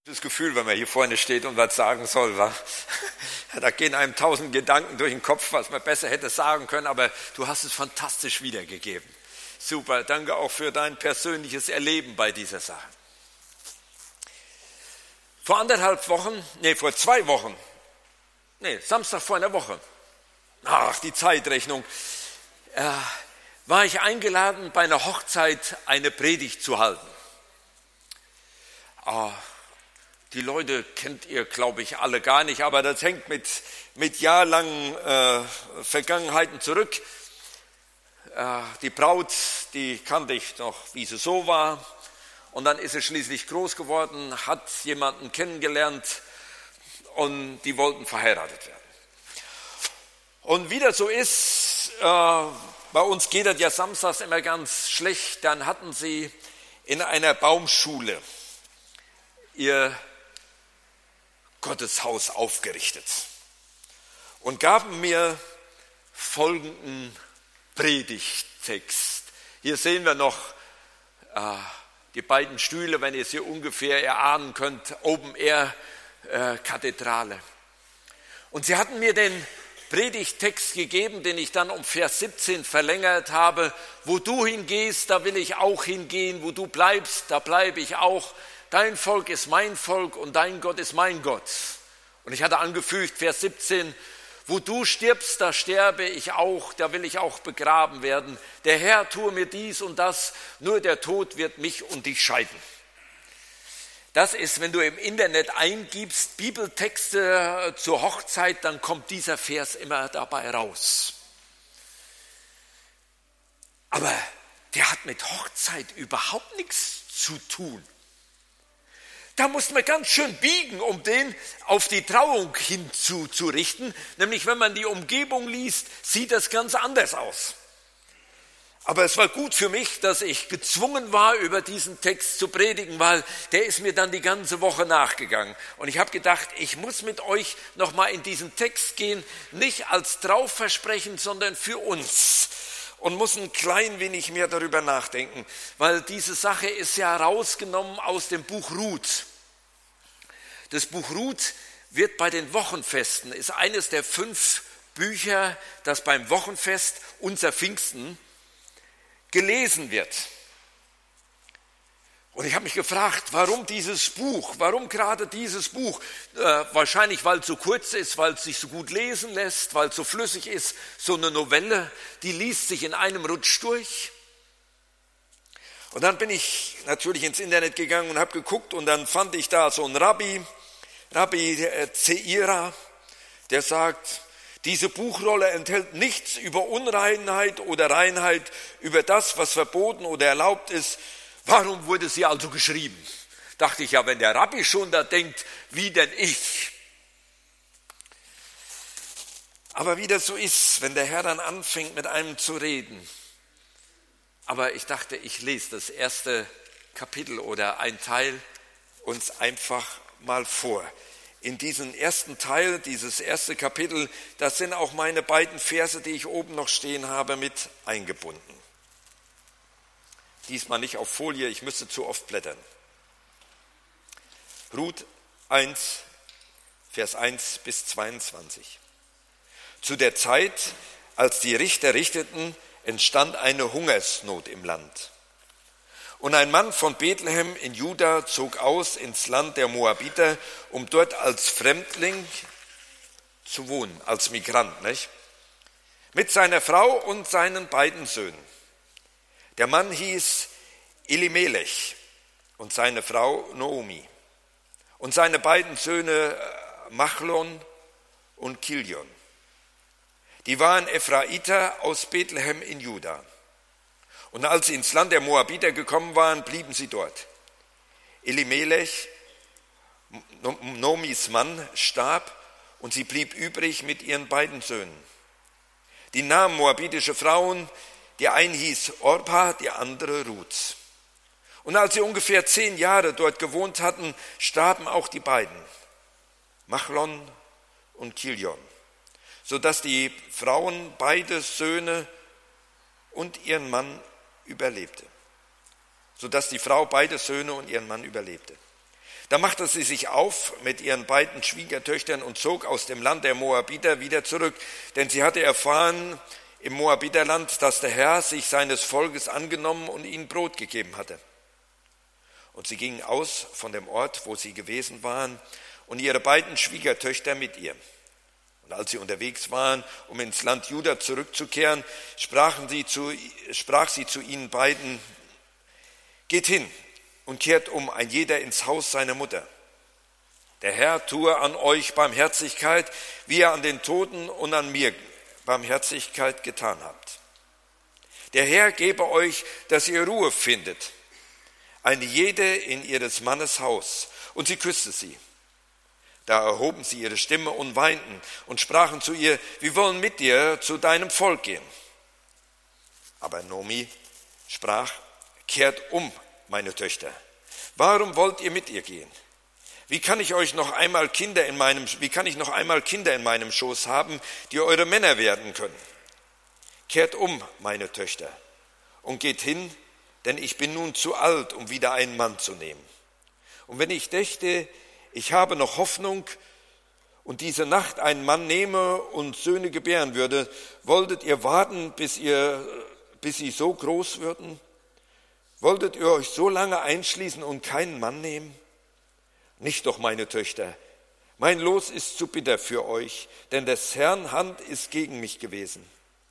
Das Gefühl, wenn man hier vorne steht und was sagen soll, wa? Da gehen einem 1000 Gedanken durch den Kopf, was man besser hätte sagen können, aber du hast es fantastisch wiedergegeben. Super, danke auch für dein persönliches Erleben bei dieser Sache. Vor 2 Wochen, Samstag vor einer Woche, die Zeitrechnung, war ich eingeladen, bei einer Hochzeit eine Predigt zu halten. Die Leute kennt ihr, glaube ich, alle gar nicht, aber das hängt mit jahrelangen Vergangenheiten zurück. Die Braut, die kannte ich noch, wie sie so war. Und dann ist sie schließlich groß geworden, hat jemanden kennengelernt und die wollten verheiratet werden. Und wie das so ist, bei uns geht das ja samstags immer ganz schlecht, dann hatten sie in einer Baumschule ihr Gotteshaus aufgerichtet und gaben mir folgenden Predigttext. Hier sehen wir noch die beiden Stühle, wenn ihr es hier ungefähr erahnen könnt, Open Air Kathedrale. Und sie hatten mir den Predigttext gegeben, den ich dann um Vers 17 verlängert habe. Wo du hingehst, da will ich auch hingehen. Wo du bleibst, da bleibe ich auch. Dein Volk ist mein Volk und dein Gott ist mein Gott. Und ich hatte angefügt, Vers 17, wo du stirbst, da sterbe ich auch, da will ich auch begraben werden. Der Herr tue mir dies und das, nur der Tod wird mich und dich scheiden. Das ist, wenn du im Internet eingibst, Bibeltexte zur Hochzeit, dann kommt dieser Vers immer dabei raus. Aber der hat mit Hochzeit überhaupt nichts zu tun. Da muss man ganz schön biegen, um den auf die Trauung hinzurichten. Nämlich, wenn man die Umgebung liest, sieht das ganz anders aus. Aber es war gut für mich, dass ich gezwungen war, über diesen Text zu predigen, weil der ist mir dann die ganze Woche nachgegangen. Und ich habe gedacht, ich muss mit euch nochmal in diesen Text gehen, nicht als Traufversprechen, sondern für uns. Und muss ein klein wenig mehr darüber nachdenken, weil diese Sache ist ja rausgenommen aus dem Buch Ruth. Das Buch Ruth wird bei den Wochenfesten, ist eines der 5 Bücher, das beim Wochenfest unser Pfingsten gelesen wird. Und ich habe mich gefragt, warum dieses Buch, warum gerade dieses Buch? Wahrscheinlich, weil es so kurz ist, weil es sich so gut lesen lässt, weil es so flüssig ist. So eine Novelle, die liest sich in einem Rutsch durch. Und dann bin ich natürlich ins Internet gegangen und habe geguckt und dann fand ich da so einen Rabbi Zeira, der sagt, diese Buchrolle enthält nichts über Unreinheit oder Reinheit, über das, was verboten oder erlaubt ist. Warum wurde sie also geschrieben? Dachte ich, ja, wenn der Rabbi schon da denkt, wie denn ich? Aber wie das so ist, wenn der Herr dann anfängt, mit einem zu reden. Aber ich dachte, ich lese das erste Kapitel oder ein Teil uns einfach mal vor. In diesen ersten Teil, dieses erste Kapitel, das sind auch meine beiden Verse, die ich oben noch stehen habe, mit eingebunden. Diesmal nicht auf Folie, ich müsste zu oft blättern. Ruth 1, Vers 1 bis 22. Zu der Zeit, als die Richter richteten, entstand eine Hungersnot im Land. Und ein Mann von Bethlehem in Juda zog aus ins Land der Moabiter, um dort als Fremdling zu wohnen, als Migrant, nicht? Mit seiner Frau und seinen beiden Söhnen. Der Mann hieß Elimelech und seine Frau Naomi und seine beiden Söhne Machlon und Kilion. Die waren Ephraiter aus Bethlehem in Juda. Und als sie ins Land der Moabiter gekommen waren, blieben sie dort. Elimelech, Naomis Mann, starb und sie blieb übrig mit ihren beiden Söhnen. Die nahmen moabitische Frauen, die eine hieß Orpa, die andere Ruth. Und als sie ungefähr 10 Jahre dort gewohnt hatten, starben auch die beiden, Machlon und Kilion, sodass die Frauen beide Söhne und ihren Mann überlebte. Da machte sie sich auf mit ihren beiden Schwiegertöchtern und zog aus dem Land der Moabiter wieder zurück, denn sie hatte erfahren im Moabiterland, dass der Herr sich seines Volkes angenommen und ihnen Brot gegeben hatte. Und sie gingen aus von dem Ort, wo sie gewesen waren, und ihre beiden Schwiegertöchter mit ihr. Und als sie unterwegs waren, um ins Land Juda zurückzukehren, sprach sie zu ihnen beiden: Geht hin und kehrt um, ein jeder ins Haus seiner Mutter. Der Herr tue an euch Barmherzigkeit, wie er an den Toten und an mir Barmherzigkeit getan habt. Der Herr gebe euch, dass ihr Ruhe findet, eine jede in ihres Mannes Haus. Und sie küsste sie. Da erhoben sie ihre Stimme und weinten und sprachen zu ihr: Wir wollen mit dir zu deinem Volk gehen. Aber Nomi sprach: Kehrt um, meine Töchter. Warum wollt ihr mit ihr gehen? Wie kann ich noch einmal Kinder in meinem Schoß haben, die eure Männer werden können? Kehrt um, meine Töchter, und geht hin, denn ich bin nun zu alt, um wieder einen Mann zu nehmen. Und wenn ich dächte, ich habe noch Hoffnung und diese Nacht einen Mann nehme und Söhne gebären würde, wolltet ihr warten, bis sie so groß würden? Wolltet ihr euch so lange einschließen und keinen Mann nehmen? Nicht doch, meine Töchter, mein Los ist zu bitter für euch, denn des Herrn Hand ist gegen mich gewesen.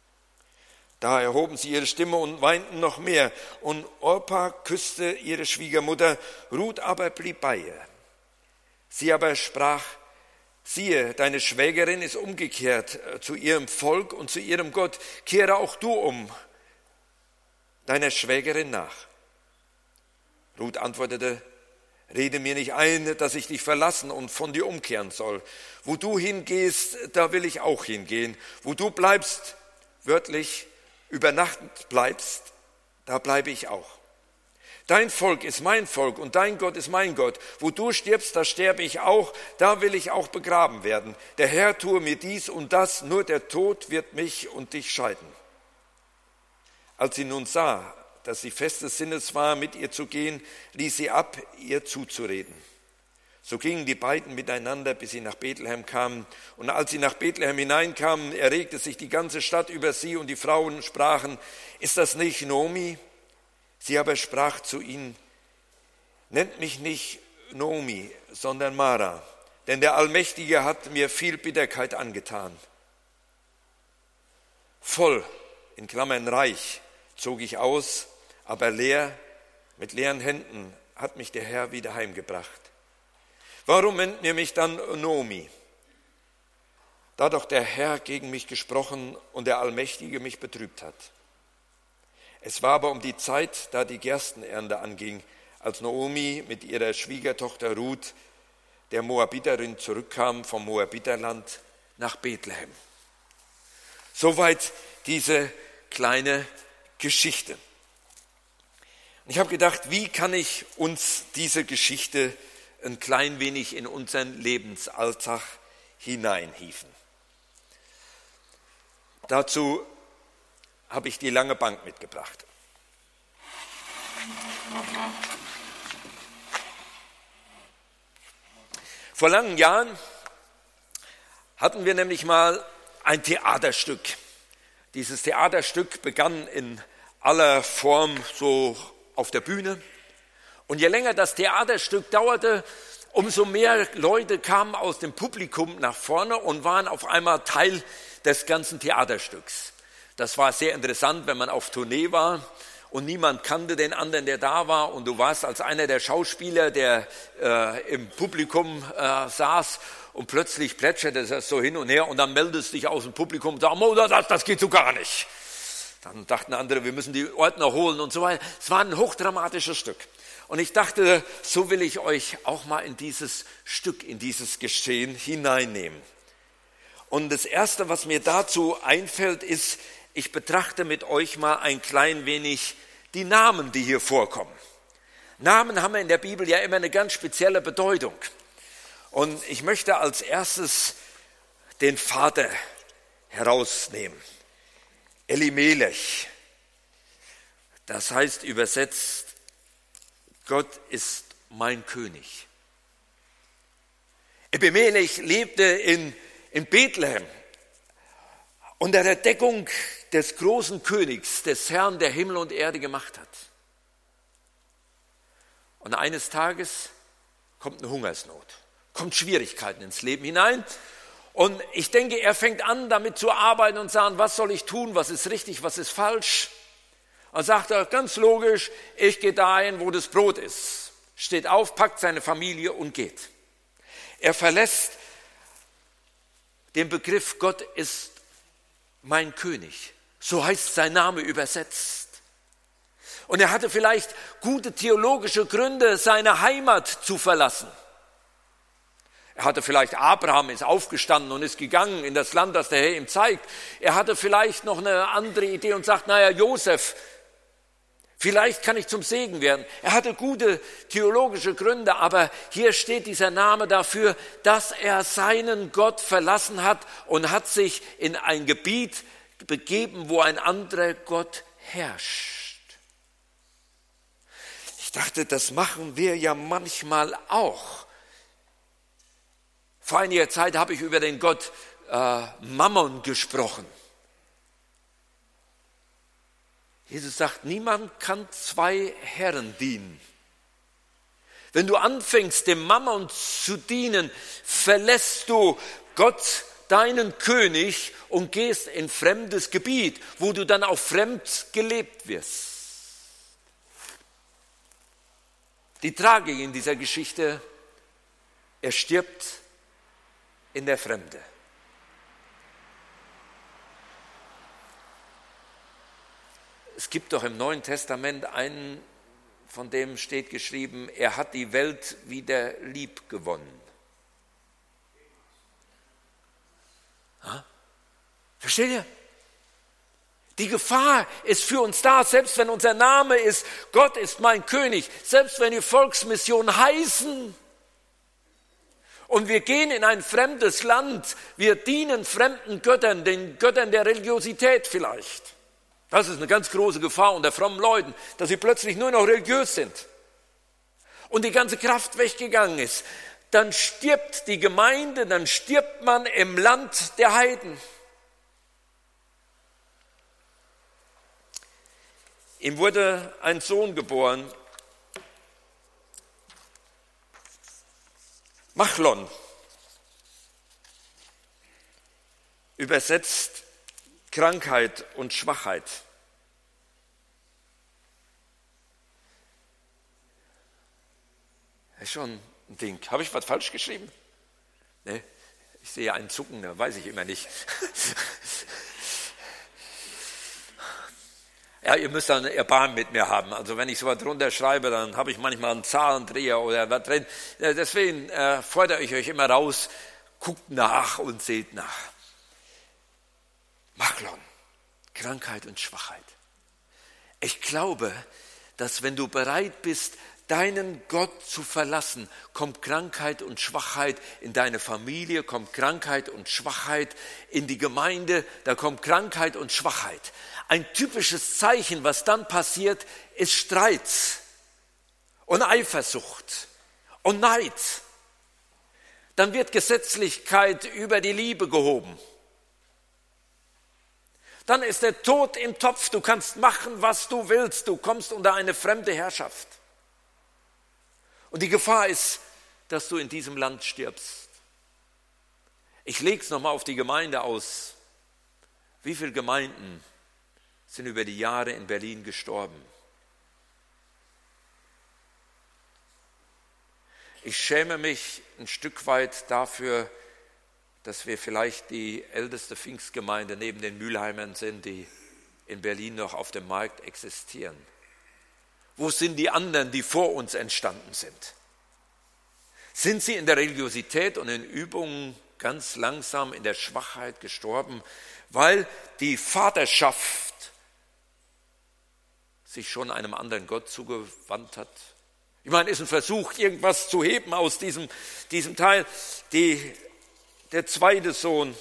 Da erhoben sie ihre Stimme und weinten noch mehr, und Orpa küsste ihre Schwiegermutter, Ruth aber blieb bei ihr. Sie aber sprach: Siehe, deine Schwägerin ist umgekehrt zu ihrem Volk und zu ihrem Gott, kehre auch du um deiner Schwägerin nach. Ruth antwortete: Rede mir nicht ein, dass ich dich verlassen und von dir umkehren soll. Wo du hingehst, da will ich auch hingehen. Wo du bleibst, wörtlich über Nacht bleibst, da bleibe ich auch. Dein Volk ist mein Volk und dein Gott ist mein Gott. Wo du stirbst, da sterbe ich auch, da will ich auch begraben werden. Der Herr tue mir dies und das, nur der Tod wird mich und dich scheiden. Als sie nun sah, dass sie festes Sinnes war, mit ihr zu gehen, ließ sie ab, ihr zuzureden. So gingen die beiden miteinander, bis sie nach Bethlehem kamen. Und als sie nach Bethlehem hineinkamen, erregte sich die ganze Stadt über sie, und die Frauen sprachen: Ist das nicht Nomi? Sie aber sprach zu ihnen: Nennt mich nicht Nomi, sondern Mara, denn der Allmächtige hat mir viel Bitterkeit angetan. Voll, in Klammern reich, zog ich aus, aber leer, mit leeren Händen hat mich der Herr wieder heimgebracht. Warum nennt ihr mich dann Nomi? Da doch der Herr gegen mich gesprochen und der Allmächtige mich betrübt hat. Es war aber um die Zeit, da die Gerstenernte anging, als Naomi mit ihrer Schwiegertochter Ruth, der Moabiterin, zurückkam vom Moabiterland nach Bethlehem. Soweit diese kleine Geschichte. Und ich habe gedacht, wie kann ich uns diese Geschichte ein klein wenig in unseren Lebensalltag hineinhieven? Dazu habe ich die lange Bank mitgebracht. Vor langen Jahren hatten wir nämlich mal ein Theaterstück. Dieses Theaterstück begann in aller Form so auf der Bühne. Und je länger das Theaterstück dauerte, umso mehr Leute kamen aus dem Publikum nach vorne und waren auf einmal Teil des ganzen Theaterstücks. Das war sehr interessant, wenn man auf Tournee war und niemand kannte den anderen, der da war, und du warst als einer der Schauspieler, der im Publikum saß, und plötzlich plätscherte das so hin und her, und dann meldest du dich aus dem Publikum und sagst: Oh, das geht so gar nicht. Dann dachten andere, wir müssen die Ordner holen und so weiter. Es war ein hochdramatisches Stück. Und ich dachte, so will ich euch auch mal in dieses Stück, in dieses Geschehen hineinnehmen. Und das Erste, was mir dazu einfällt, ist, ich betrachte mit euch mal ein klein wenig die Namen, die hier vorkommen. Namen haben in der Bibel ja immer eine ganz spezielle Bedeutung. Und ich möchte als erstes den Vater herausnehmen. Elimelech. Das heißt übersetzt: Gott ist mein König. Abimelech lebte in Bethlehem unter der Deckung des großen Königs, des Herrn, der Himmel und Erde gemacht hat. Und eines Tages kommt eine Hungersnot, kommt Schwierigkeiten ins Leben hinein. Und ich denke, er fängt an, damit zu arbeiten und sagen, was soll ich tun, was ist richtig, was ist falsch. Und sagt er, ganz logisch, ich gehe dahin, wo das Brot ist. Steht auf, packt seine Familie und geht. Er verlässt den Begriff, Gott ist mein König. So heißt sein Name übersetzt. Und er hatte vielleicht gute theologische Gründe, seine Heimat zu verlassen. Er hatte vielleicht, Abraham ist aufgestanden und ist gegangen in das Land, das der Herr ihm zeigt. Er hatte vielleicht noch eine andere Idee und sagt, naja, Josef, vielleicht kann ich zum Segen werden. Er hatte gute theologische Gründe, aber hier steht dieser Name dafür, dass er seinen Gott verlassen hat und hat sich in ein Gebiet begeben, wo ein anderer Gott herrscht. Ich dachte, das machen wir ja manchmal auch. Vor einiger Zeit habe ich über den Gott Mammon gesprochen. Jesus sagt, niemand kann zwei Herren dienen. Wenn du anfängst, dem Mammon zu dienen, verlässt du Gott, deinen König, und gehst in fremdes Gebiet, wo du dann auch fremd gelebt wirst. Die Tragik in dieser Geschichte, er stirbt in der Fremde. Es gibt doch im Neuen Testament einen, von dem steht geschrieben, er hat die Welt wieder lieb gewonnen. Ha? Versteht ihr? Die Gefahr ist für uns da, selbst wenn unser Name ist, Gott ist mein König, selbst wenn die Volksmission heißen, und wir gehen in ein fremdes Land, wir dienen fremden Göttern, den Göttern der Religiosität vielleicht. Das ist eine ganz große Gefahr unter frommen Leuten, dass sie plötzlich nur noch religiös sind und die ganze Kraft weggegangen ist. Dann stirbt die Gemeinde, dann stirbt man im Land der Heiden. Ihm wurde ein Sohn geboren, Machlon, übersetzt Krankheit und Schwachheit. Das ist schon ein Ding. Habe ich was falsch geschrieben? Nee, ich sehe einen Zucken, da weiß ich immer nicht. Ja, ihr müsst dann Erbarmen mit mir haben. Also wenn ich so was drunter schreibe, dann habe ich manchmal einen Zahlendreher oder was drin. Deswegen fordere ich euch immer raus, guckt nach und seht nach. Machlon, Krankheit und Schwachheit. Ich glaube, dass wenn du bereit bist, deinen Gott zu verlassen, kommt Krankheit und Schwachheit in deine Familie, kommt Krankheit und Schwachheit in die Gemeinde, da kommt Krankheit und Schwachheit. Ein typisches Zeichen, was dann passiert, ist Streit und Eifersucht und Neid. Dann wird Gesetzlichkeit über die Liebe gehoben. Dann ist der Tod im Topf, du kannst machen, was du willst, du kommst unter eine fremde Herrschaft. Und die Gefahr ist, dass du in diesem Land stirbst. Ich lege es nochmal auf die Gemeinde aus. Wie viele Gemeinden sind über die Jahre in Berlin gestorben? Ich schäme mich ein Stück weit dafür, dass wir vielleicht die älteste Pfingstgemeinde neben den Mülheimern sind, die in Berlin noch auf dem Markt existieren. Wo sind die anderen, die vor uns entstanden sind? Sind sie in der Religiosität und in Übungen ganz langsam in der Schwachheit gestorben, weil die Vaterschaft sich schon einem anderen Gott zugewandt hat? Ich meine, ist ein Versuch, irgendwas zu heben aus diesem Teil. Der zweite Sohn,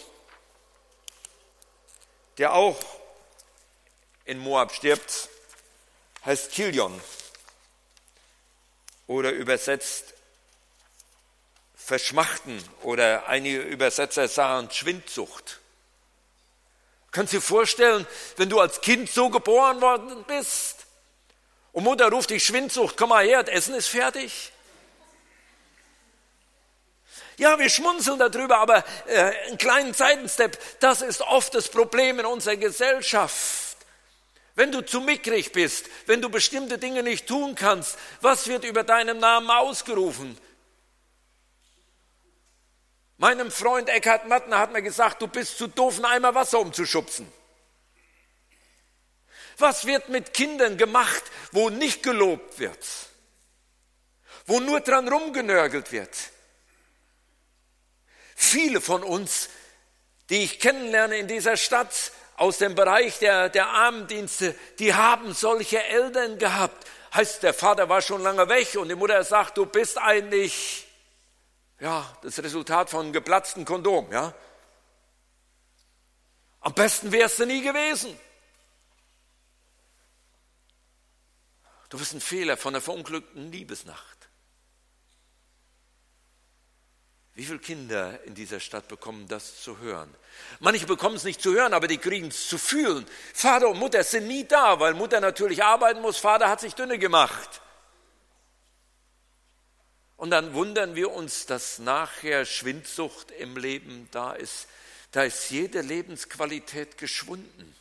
der auch in Moab stirbt, heißt Kilion oder übersetzt Verschmachten oder einige Übersetzer sagen Schwindsucht. Kannst du dir vorstellen, wenn du als Kind so geboren worden bist und Mutter ruft dich Schwindsucht, komm mal her, das Essen ist fertig. Ja, wir schmunzeln darüber, aber einen kleinen Seitenstep, das ist oft das Problem in unserer Gesellschaft. Wenn du zu mickrig bist, wenn du bestimmte Dinge nicht tun kannst, was wird über deinen Namen ausgerufen? Meinem Freund Eckhard Mattner hat mir gesagt, du bist zu doof, einen Eimer Wasser umzuschubsen. Was wird mit Kindern gemacht, wo nicht gelobt wird? Wo nur dran rumgenörgelt wird? Viele von uns, die ich kennenlerne in dieser Stadt, aus dem Bereich der Armendienste, die haben solche Eltern gehabt. Heißt, der Vater war schon lange weg und die Mutter sagt, du bist eigentlich das Resultat von einem geplatzten Kondom. Ja? Am besten wärst du nie gewesen. Du bist ein Fehler von der verunglückten Liebesnacht. Wie viele Kinder in dieser Stadt bekommen das zu hören? Manche bekommen es nicht zu hören, aber die kriegen es zu fühlen. Vater und Mutter sind nie da, weil Mutter natürlich arbeiten muss, Vater hat sich dünne gemacht. Und dann wundern wir uns, dass nachher Schwindsucht im Leben da ist. Da ist jede Lebensqualität geschwunden.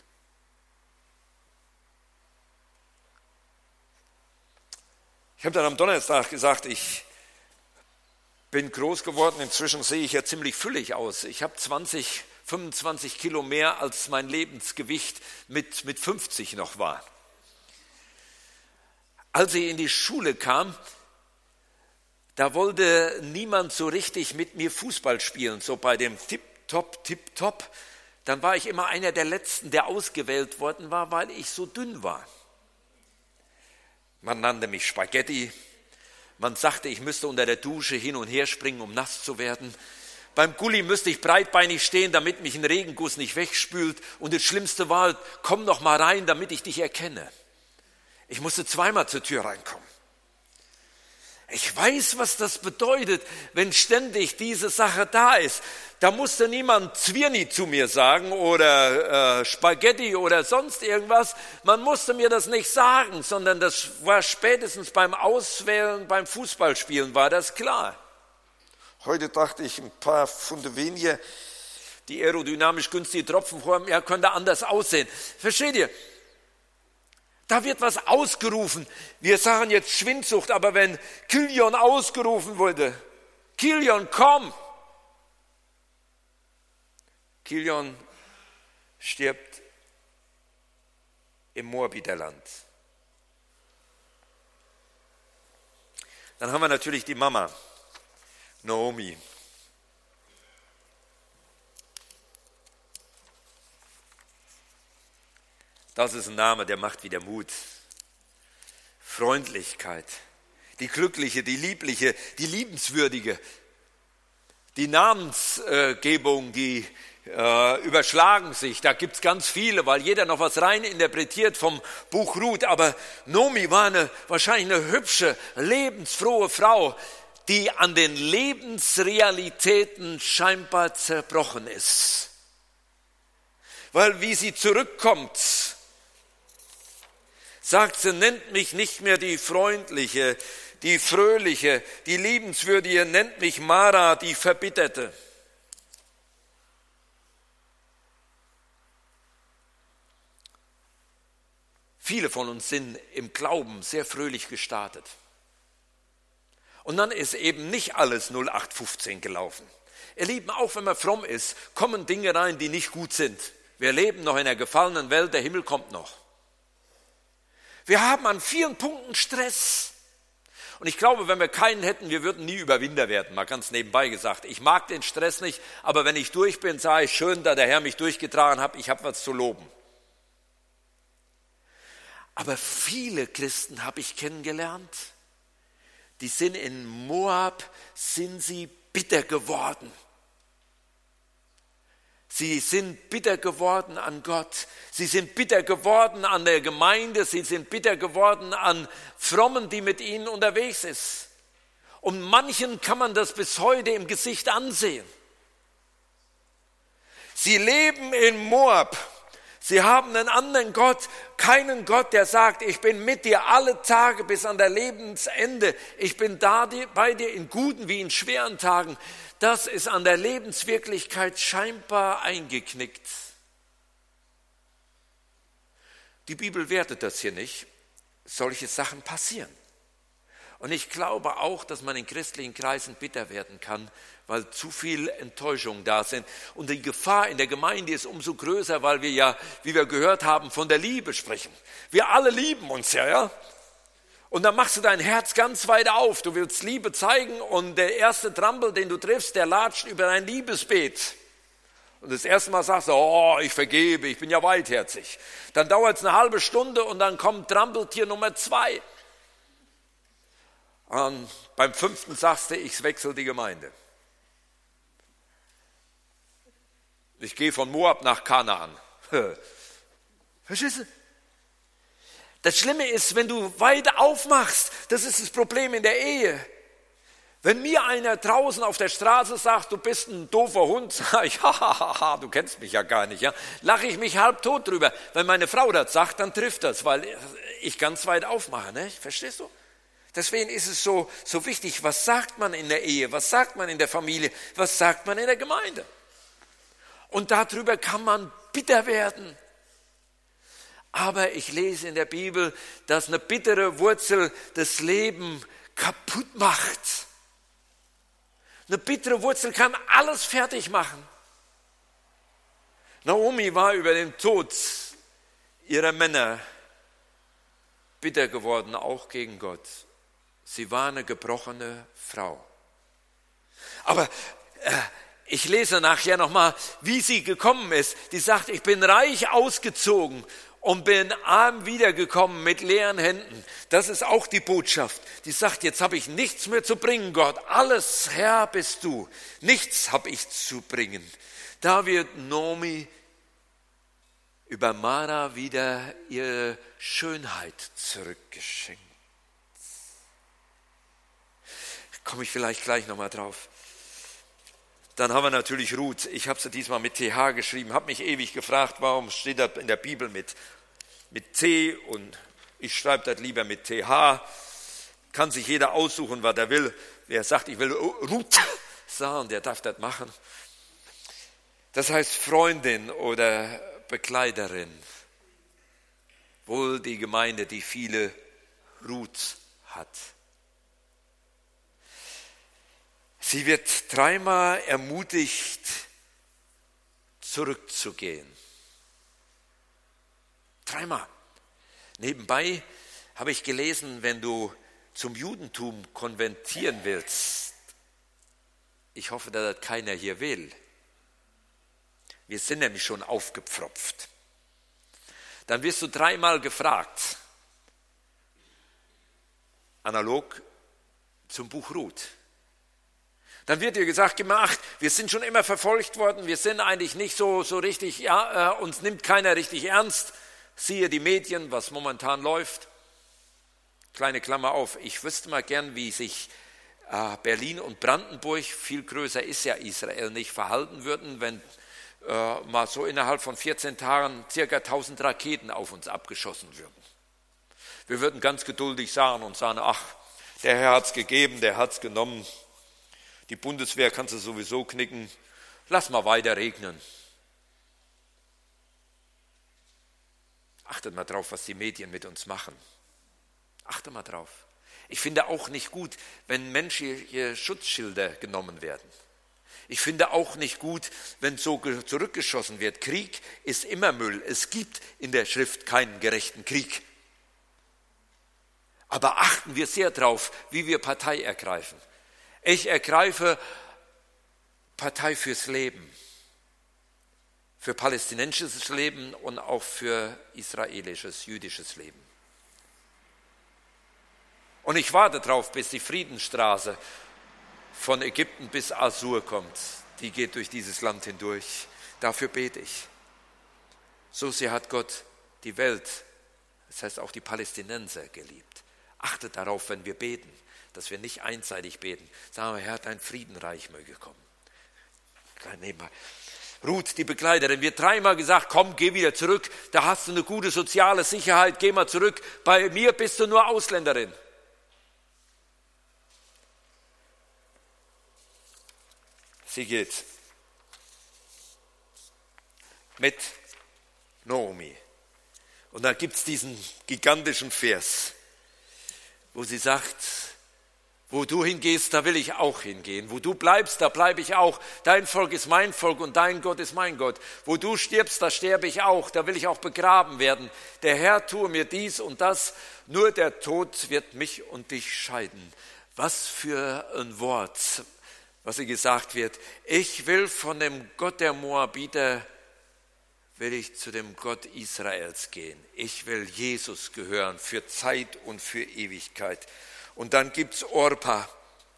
Ich habe dann am Donnerstag gesagt, ich bin groß geworden, inzwischen sehe ich ja ziemlich füllig aus. Ich habe 25 Kilo mehr, als mein Lebensgewicht mit 50 noch war. Als ich in die Schule kam, da wollte niemand so richtig mit mir Fußball spielen, so bei dem Tipp-Top. Dann war ich immer einer der Letzten, der ausgewählt worden war, weil ich so dünn war. Man nannte mich Spaghetti. Man sagte, ich müsste unter der Dusche hin und her springen, um nass zu werden. Beim Gully müsste ich breitbeinig stehen, damit mich ein Regenguss nicht wegspült. Und das Schlimmste war, komm noch mal rein, damit ich dich erkenne. Ich musste zweimal zur Tür reinkommen. Ich weiß, was das bedeutet, wenn ständig diese Sache da ist. Da musste niemand Zwirni zu mir sagen oder Spaghetti oder sonst irgendwas. Man musste mir das nicht sagen, sondern das war spätestens beim Auswählen, beim Fußballspielen war das klar. Heute dachte ich, ein paar Pfunde weniger, die aerodynamisch günstige Tropfenform, ja, könnte anders aussehen. Versteht ihr? Da wird was ausgerufen. Wir sagen jetzt Schwindsucht, aber wenn Kilian ausgerufen wurde, Kilian, komm! Kilian stirbt im Moabiterland. Dann haben wir natürlich die Mama, Naomi. Das ist ein Name, der macht wieder Mut. Freundlichkeit, die glückliche, die liebliche, die liebenswürdige. Die Namensgebung, die überschlagen sich. Da gibt es ganz viele, weil jeder noch was rein interpretiert vom Buch Ruth. Aber Nomi war wahrscheinlich eine hübsche, lebensfrohe Frau, die an den Lebensrealitäten scheinbar zerbrochen ist. Weil wie sie zurückkommt, sagt sie, nennt mich nicht mehr die Freundliche, die Fröhliche, die Liebenswürdige, nennt mich Mara, die Verbitterte. Viele von uns sind im Glauben sehr fröhlich gestartet. Und dann ist eben nicht alles 0815 gelaufen. Ihr Lieben, auch wenn man fromm ist, kommen Dinge rein, die nicht gut sind. Wir leben noch in einer gefallenen Welt, der Himmel kommt noch. Wir haben an vielen Punkten Stress. Und ich glaube, wenn wir keinen hätten, wir würden nie Überwinder werden, mal ganz nebenbei gesagt. Ich mag den Stress nicht, aber wenn ich durch bin, sage ich, schön, da der Herr mich durchgetragen hat, ich habe was zu loben. Aber viele Christen habe ich kennengelernt, die sind in Moab, sind sie bitter geworden. Sie sind bitter geworden an Gott. Sie sind bitter geworden an der Gemeinde. Sie sind bitter geworden an Frommen, die mit ihnen unterwegs ist. Und manchen kann man das bis heute im Gesicht ansehen. Sie leben in Moab. Sie haben einen anderen Gott, keinen Gott, der sagt, ich bin mit dir alle Tage bis an der Lebensende. Ich bin da bei dir in guten wie in schweren Tagen. Das ist an der Lebenswirklichkeit scheinbar eingeknickt. Die Bibel wertet das hier nicht. Solche Sachen passieren. Und ich glaube auch, dass man in christlichen Kreisen bitter werden kann, weil zu viel Enttäuschungen da sind. Und die Gefahr in der Gemeinde ist umso größer, weil wir ja, wie wir gehört haben, von der Liebe sprechen. Wir alle lieben uns ja. Und dann machst du dein Herz ganz weit auf. Du willst Liebe zeigen und der erste Trampel, den du triffst, der latscht über dein Liebesbeet. Und das erste Mal sagst du, oh, ich vergebe, ich bin ja weitherzig. Dann dauert es eine halbe Stunde und dann kommt Trampeltier Nummer 2. Und beim 5. sagst du, ich wechsle die Gemeinde. Ich gehe von Moab nach Kanaan. Verstehst du? Das Schlimme ist, wenn du weit aufmachst, das ist das Problem in der Ehe. Wenn mir einer draußen auf der Straße sagt, du bist ein doofer Hund, sage ich, hahaha, du kennst mich ja gar nicht. Ja? Lache ich mich halbtot drüber. Wenn meine Frau das sagt, dann trifft das, weil ich ganz weit aufmache. Ne? Verstehst du? Deswegen ist es so wichtig, was sagt man in der Ehe, was sagt man in der Familie, was sagt man in der Gemeinde. Und darüber kann man bitter werden. Aber ich lese in der Bibel, dass eine bittere Wurzel das Leben kaputt macht. Eine bittere Wurzel kann alles fertig machen. Naomi war über den Tod ihrer Männer bitter geworden, auch gegen Gott. Sie war eine gebrochene Frau. Aber ich lese nachher nochmal, wie sie gekommen ist. Die sagt, ich bin reich ausgezogen und bin arm wiedergekommen mit leeren Händen. Das ist auch die Botschaft. Die sagt, jetzt habe ich nichts mehr zu bringen, Gott. Alles, Herr, bist du. Nichts habe ich zu bringen. Da wird Naomi über Mara wieder ihre Schönheit zurückgeschenkt. Komme ich vielleicht gleich nochmal drauf. Dann haben wir natürlich Ruth. Ich habe sie diesmal mit TH geschrieben, habe mich ewig gefragt, warum steht das in der Bibel mit T und ich schreibe das lieber mit TH. Kann sich jeder aussuchen, was er will. Wer sagt, ich will Ruth sagen, der darf das machen. Das heißt Freundin oder Begleiterin. Wohl die Gemeinde, die viele Ruths hat. Sie wird 3-mal ermutigt, zurückzugehen. 3-mal. Nebenbei habe ich gelesen, wenn du zum Judentum konvertieren willst, ich hoffe, dass das keiner hier will. Wir sind nämlich schon aufgepfropft. Dann wirst du 3-mal gefragt. Analog zum Buch Ruth. Dann wird dir gesagt, gib mal Acht, wir sind schon immer verfolgt worden, wir sind eigentlich nicht so richtig, uns nimmt keiner richtig ernst. Siehe die Medien, was momentan läuft. Kleine Klammer auf, ich wüsste mal gern, wie sich Berlin und Brandenburg, viel größer ist ja Israel nicht, verhalten würden, wenn mal so innerhalb von 14 Tagen circa 1000 Raketen auf uns abgeschossen würden. Wir würden ganz geduldig sagen und sagen, ach, der Herr hat es gegeben, der hat es genommen. Die Bundeswehr kannst du sowieso knicken. Lass mal weiter regnen. Achtet mal drauf, was die Medien mit uns machen. Achtet mal drauf. Ich finde auch nicht gut, wenn menschliche Schutzschilder genommen werden. Ich finde auch nicht gut, wenn so zurückgeschossen wird. Krieg ist immer Müll. Es gibt in der Schrift keinen gerechten Krieg. Aber achten wir sehr drauf, wie wir Partei ergreifen. Ich ergreife Partei fürs Leben, für palästinensisches Leben und auch für israelisches, jüdisches Leben. Und ich warte darauf, bis die Friedensstraße von Ägypten bis Assur kommt. Die geht durch dieses Land hindurch. Dafür bete ich. So sehr hat Gott die Welt, das heißt auch die Palästinenser, geliebt. Achtet darauf, wenn wir beten, dass wir nicht einseitig beten. Sagen wir, Herr, dein Friedenreich möge kommen. Nebenbei. Ruth, die Begleiterin, wird 3-mal gesagt, komm, geh wieder zurück, da hast du eine gute soziale Sicherheit, geh mal zurück, bei mir bist du nur Ausländerin. Sie geht mit Naomi. Und dann gibt es diesen gigantischen Vers, wo sie sagt, wo du hingehst, da will ich auch hingehen. Wo du bleibst, da bleibe ich auch. Dein Volk ist mein Volk und dein Gott ist mein Gott. Wo du stirbst, da sterbe ich auch. Da will ich auch begraben werden. Der Herr tue mir dies und das. Nur der Tod wird mich und dich scheiden. Was für ein Wort, was hier gesagt wird. Ich will von dem Gott der Moabiter, will ich zu dem Gott Israels gehen. Ich will Jesus gehören für Zeit und für Ewigkeit. Und dann gibt es Orpa,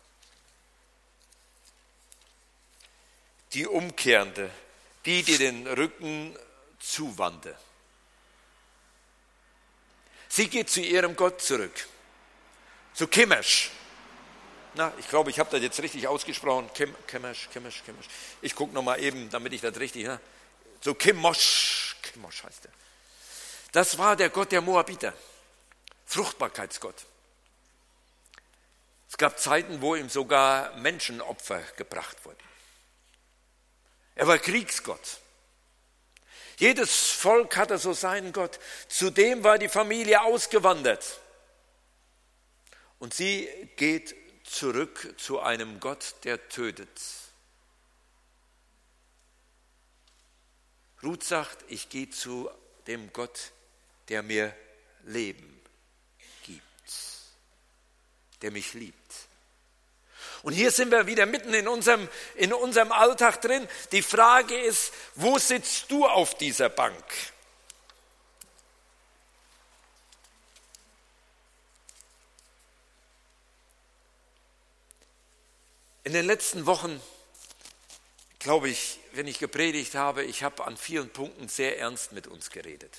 die Umkehrende, die den Rücken zuwandte. Sie geht zu ihrem Gott zurück, zu Chemosh. Na, ich glaube, ich habe das jetzt richtig ausgesprochen. Chemosh. Ich gucke nochmal eben, damit ich das richtig... So Chemosh heißt er. Das war der Gott der Moabiter, Fruchtbarkeitsgott. Es gab Zeiten, wo ihm sogar Menschenopfer gebracht wurden. Er war Kriegsgott. Jedes Volk hatte so seinen Gott. Zudem war die Familie ausgewandert. Und sie geht zurück zu einem Gott, der tötet. Ruth sagt, ich gehe zu dem Gott, der mir Leben gibt, der mich liebt. Und hier sind wir wieder mitten in unserem Alltag drin. Die Frage ist, wo sitzt du auf dieser Bank? In den letzten Wochen, glaube ich, wenn ich gepredigt habe, ich habe an vielen Punkten sehr ernst mit uns geredet.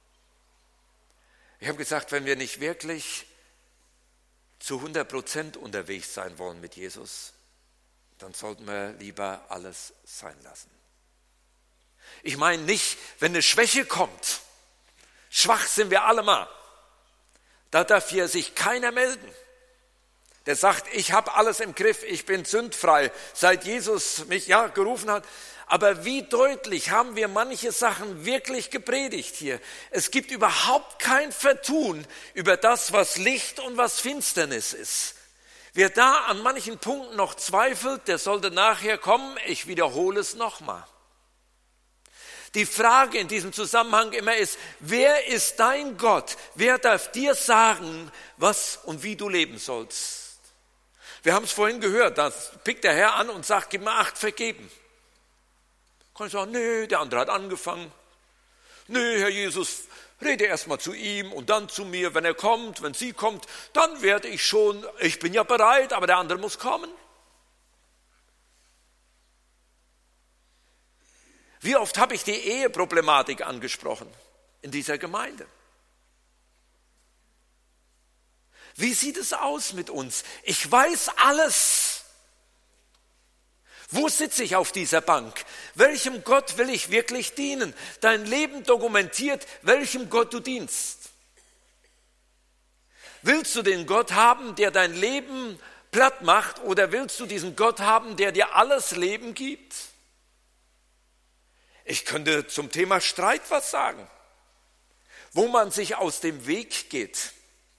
Ich habe gesagt, wenn wir nicht wirklich zu 100% unterwegs sein wollen mit Jesus, dann sollten wir lieber alles sein lassen. Ich meine nicht, wenn eine Schwäche kommt, schwach sind wir alle mal, da darf hier sich keiner melden. Der sagt, ich habe alles im Griff, ich bin sündfrei, seit Jesus mich gerufen hat. Aber wie deutlich haben wir manche Sachen wirklich gepredigt hier. Es gibt überhaupt kein Vertun über das, was Licht und was Finsternis ist. Wer da an manchen Punkten noch zweifelt, der sollte nachher kommen, ich wiederhole es nochmal. Die Frage in diesem Zusammenhang immer ist, wer ist dein Gott? Wer darf dir sagen, was und wie du leben sollst? Wir haben es vorhin gehört, da pickt der Herr an und sagt, gib mir 8 vergeben. Kann ich sagen, nee, der andere hat angefangen. Nee, Herr Jesus, rede erst mal zu ihm und dann zu mir. Wenn er kommt, wenn sie kommt, dann werde ich bin ja bereit, aber der andere muss kommen. Wie oft habe ich die Eheproblematik angesprochen in dieser Gemeinde? Wie sieht es aus mit uns? Ich weiß alles. Wo sitze ich auf dieser Bank? Welchem Gott will ich wirklich dienen? Dein Leben dokumentiert, welchem Gott du dienst. Willst du den Gott haben, der dein Leben platt macht, oder willst du diesen Gott haben, der dir alles Leben gibt? Ich könnte zum Thema Streit was sagen, wo man sich aus dem Weg geht.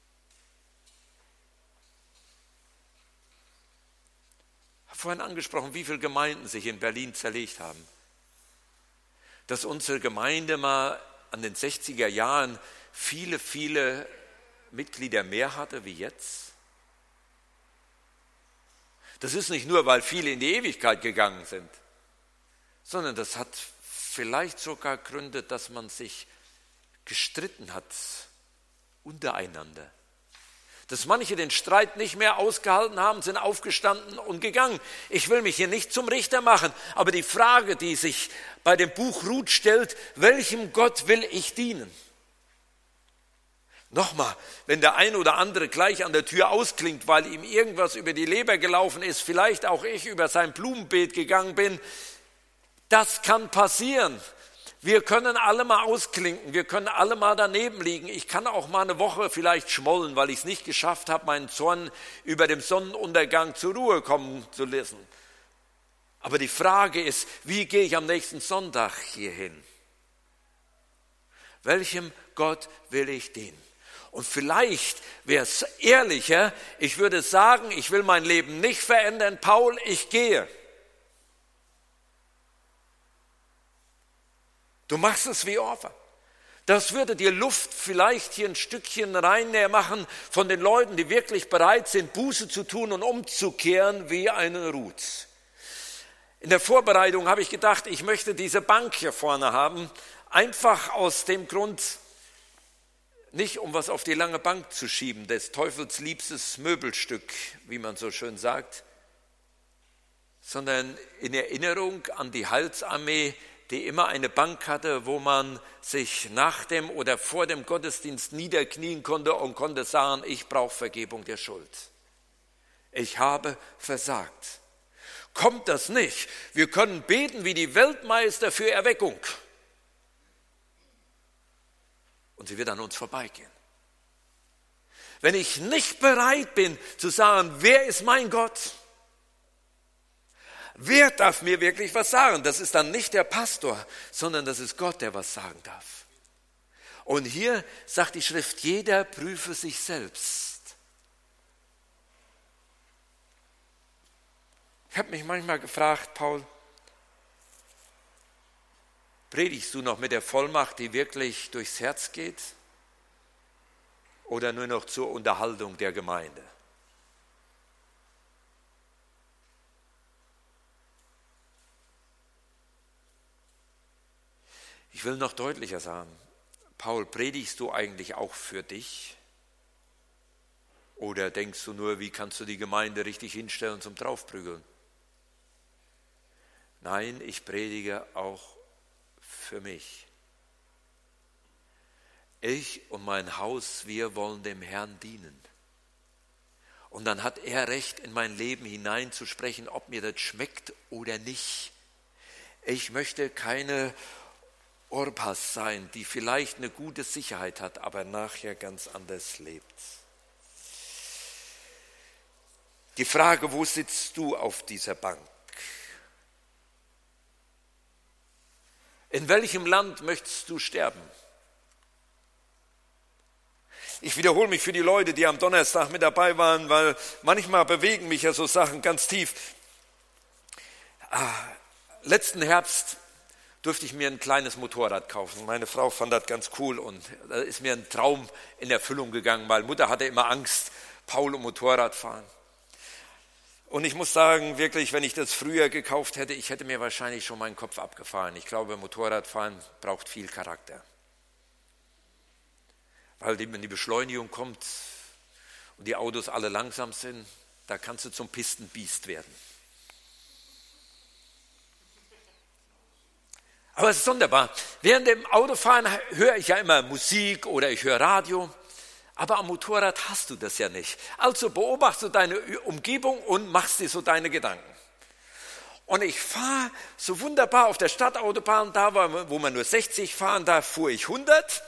Ich habe vorhin angesprochen, wie viele Gemeinden sich in Berlin zerlegt haben. Dass unsere Gemeinde mal an den 60er Jahren viele Mitglieder mehr hatte wie jetzt. Das ist nicht nur, weil viele in die Ewigkeit gegangen sind, sondern das hat vielleicht sogar Gründe, dass man sich gestritten hat untereinander. Dass manche den Streit nicht mehr ausgehalten haben, sind aufgestanden und gegangen. Ich will mich hier nicht zum Richter machen, aber die Frage, die sich bei dem Buch Ruth stellt, welchem Gott will ich dienen? Nochmal, wenn der ein oder andere gleich an der Tür ausklingt, weil ihm irgendwas über die Leber gelaufen ist, vielleicht auch ich über sein Blumenbeet gegangen bin, das kann passieren. Wir können alle mal ausklinken, wir können alle mal daneben liegen. Ich kann auch mal eine Woche vielleicht schmollen, weil ich es nicht geschafft habe, meinen Zorn über dem Sonnenuntergang zur Ruhe kommen zu lassen. Aber die Frage ist, wie gehe ich am nächsten Sonntag hier hin? Welchem Gott will ich dienen? Und vielleicht wäre es ehrlicher, ich würde sagen, ich will mein Leben nicht verändern, Paul, ich gehe. Du machst es wie Orpha. Das würde dir Luft vielleicht hier ein Stückchen rein machen von den Leuten, die wirklich bereit sind, Buße zu tun und umzukehren wie eine Ruth. In der Vorbereitung habe ich gedacht, ich möchte diese Bank hier vorne haben, einfach aus dem Grund, nicht um was auf die lange Bank zu schieben, des Teufels liebstes Möbelstück, wie man so schön sagt, sondern in Erinnerung an die Heilsarmee, die immer eine Bank hatte, wo man sich nach dem oder vor dem Gottesdienst niederknien konnte und konnte sagen, ich brauche Vergebung der Schuld. Ich habe versagt. Kommt das nicht? Wir können beten wie die Weltmeister für Erweckung. Und sie wird an uns vorbeigehen. Wenn ich nicht bereit bin zu sagen, wer ist mein Gott? Wer darf mir wirklich was sagen? Das ist dann nicht der Pastor, sondern das ist Gott, der was sagen darf. Und hier sagt die Schrift, jeder prüfe sich selbst. Ich habe mich manchmal gefragt, Paul, predigst du noch mit der Vollmacht, die wirklich durchs Herz geht? Oder nur noch zur Unterhaltung der Gemeinde? Ich will noch deutlicher sagen, Paul, predigst du eigentlich auch für dich? Oder denkst du nur, wie kannst du die Gemeinde richtig hinstellen zum Draufprügeln? Nein, ich predige auch für mich. Ich und mein Haus, wir wollen dem Herrn dienen. Und dann hat er Recht, in mein Leben hineinzusprechen, ob mir das schmeckt oder nicht. Ich möchte keine Orpas sein, die vielleicht eine gute Sicherheit hat, aber nachher ganz anders lebt. Die Frage, wo sitzt du auf dieser Bank? In welchem Land möchtest du sterben? Ich wiederhole mich für die Leute, die am Donnerstag mit dabei waren, weil manchmal bewegen mich ja so Sachen ganz tief. Letzten Herbst durfte ich mir ein kleines Motorrad kaufen. Meine Frau fand das ganz cool und da ist mir ein Traum in Erfüllung gegangen, weil Mutter hatte immer Angst, Paul und Motorrad fahren. Und ich muss sagen, wirklich, wenn ich das früher gekauft hätte, ich hätte mir wahrscheinlich schon meinen Kopf abgefahren. Ich glaube, Motorradfahren braucht viel Charakter. Weil wenn die Beschleunigung kommt und die Autos alle langsam sind, da kannst du zum Pistenbiest werden. Aber es ist sonderbar. Während dem Autofahren höre ich ja immer Musik oder ich höre Radio. Aber am Motorrad hast du das ja nicht. Also beobachtest du deine Umgebung und machst dir so deine Gedanken. Und ich fahre so wunderbar auf der Stadtautobahn, da wo man nur 60 fahren darf, fuhr ich 100.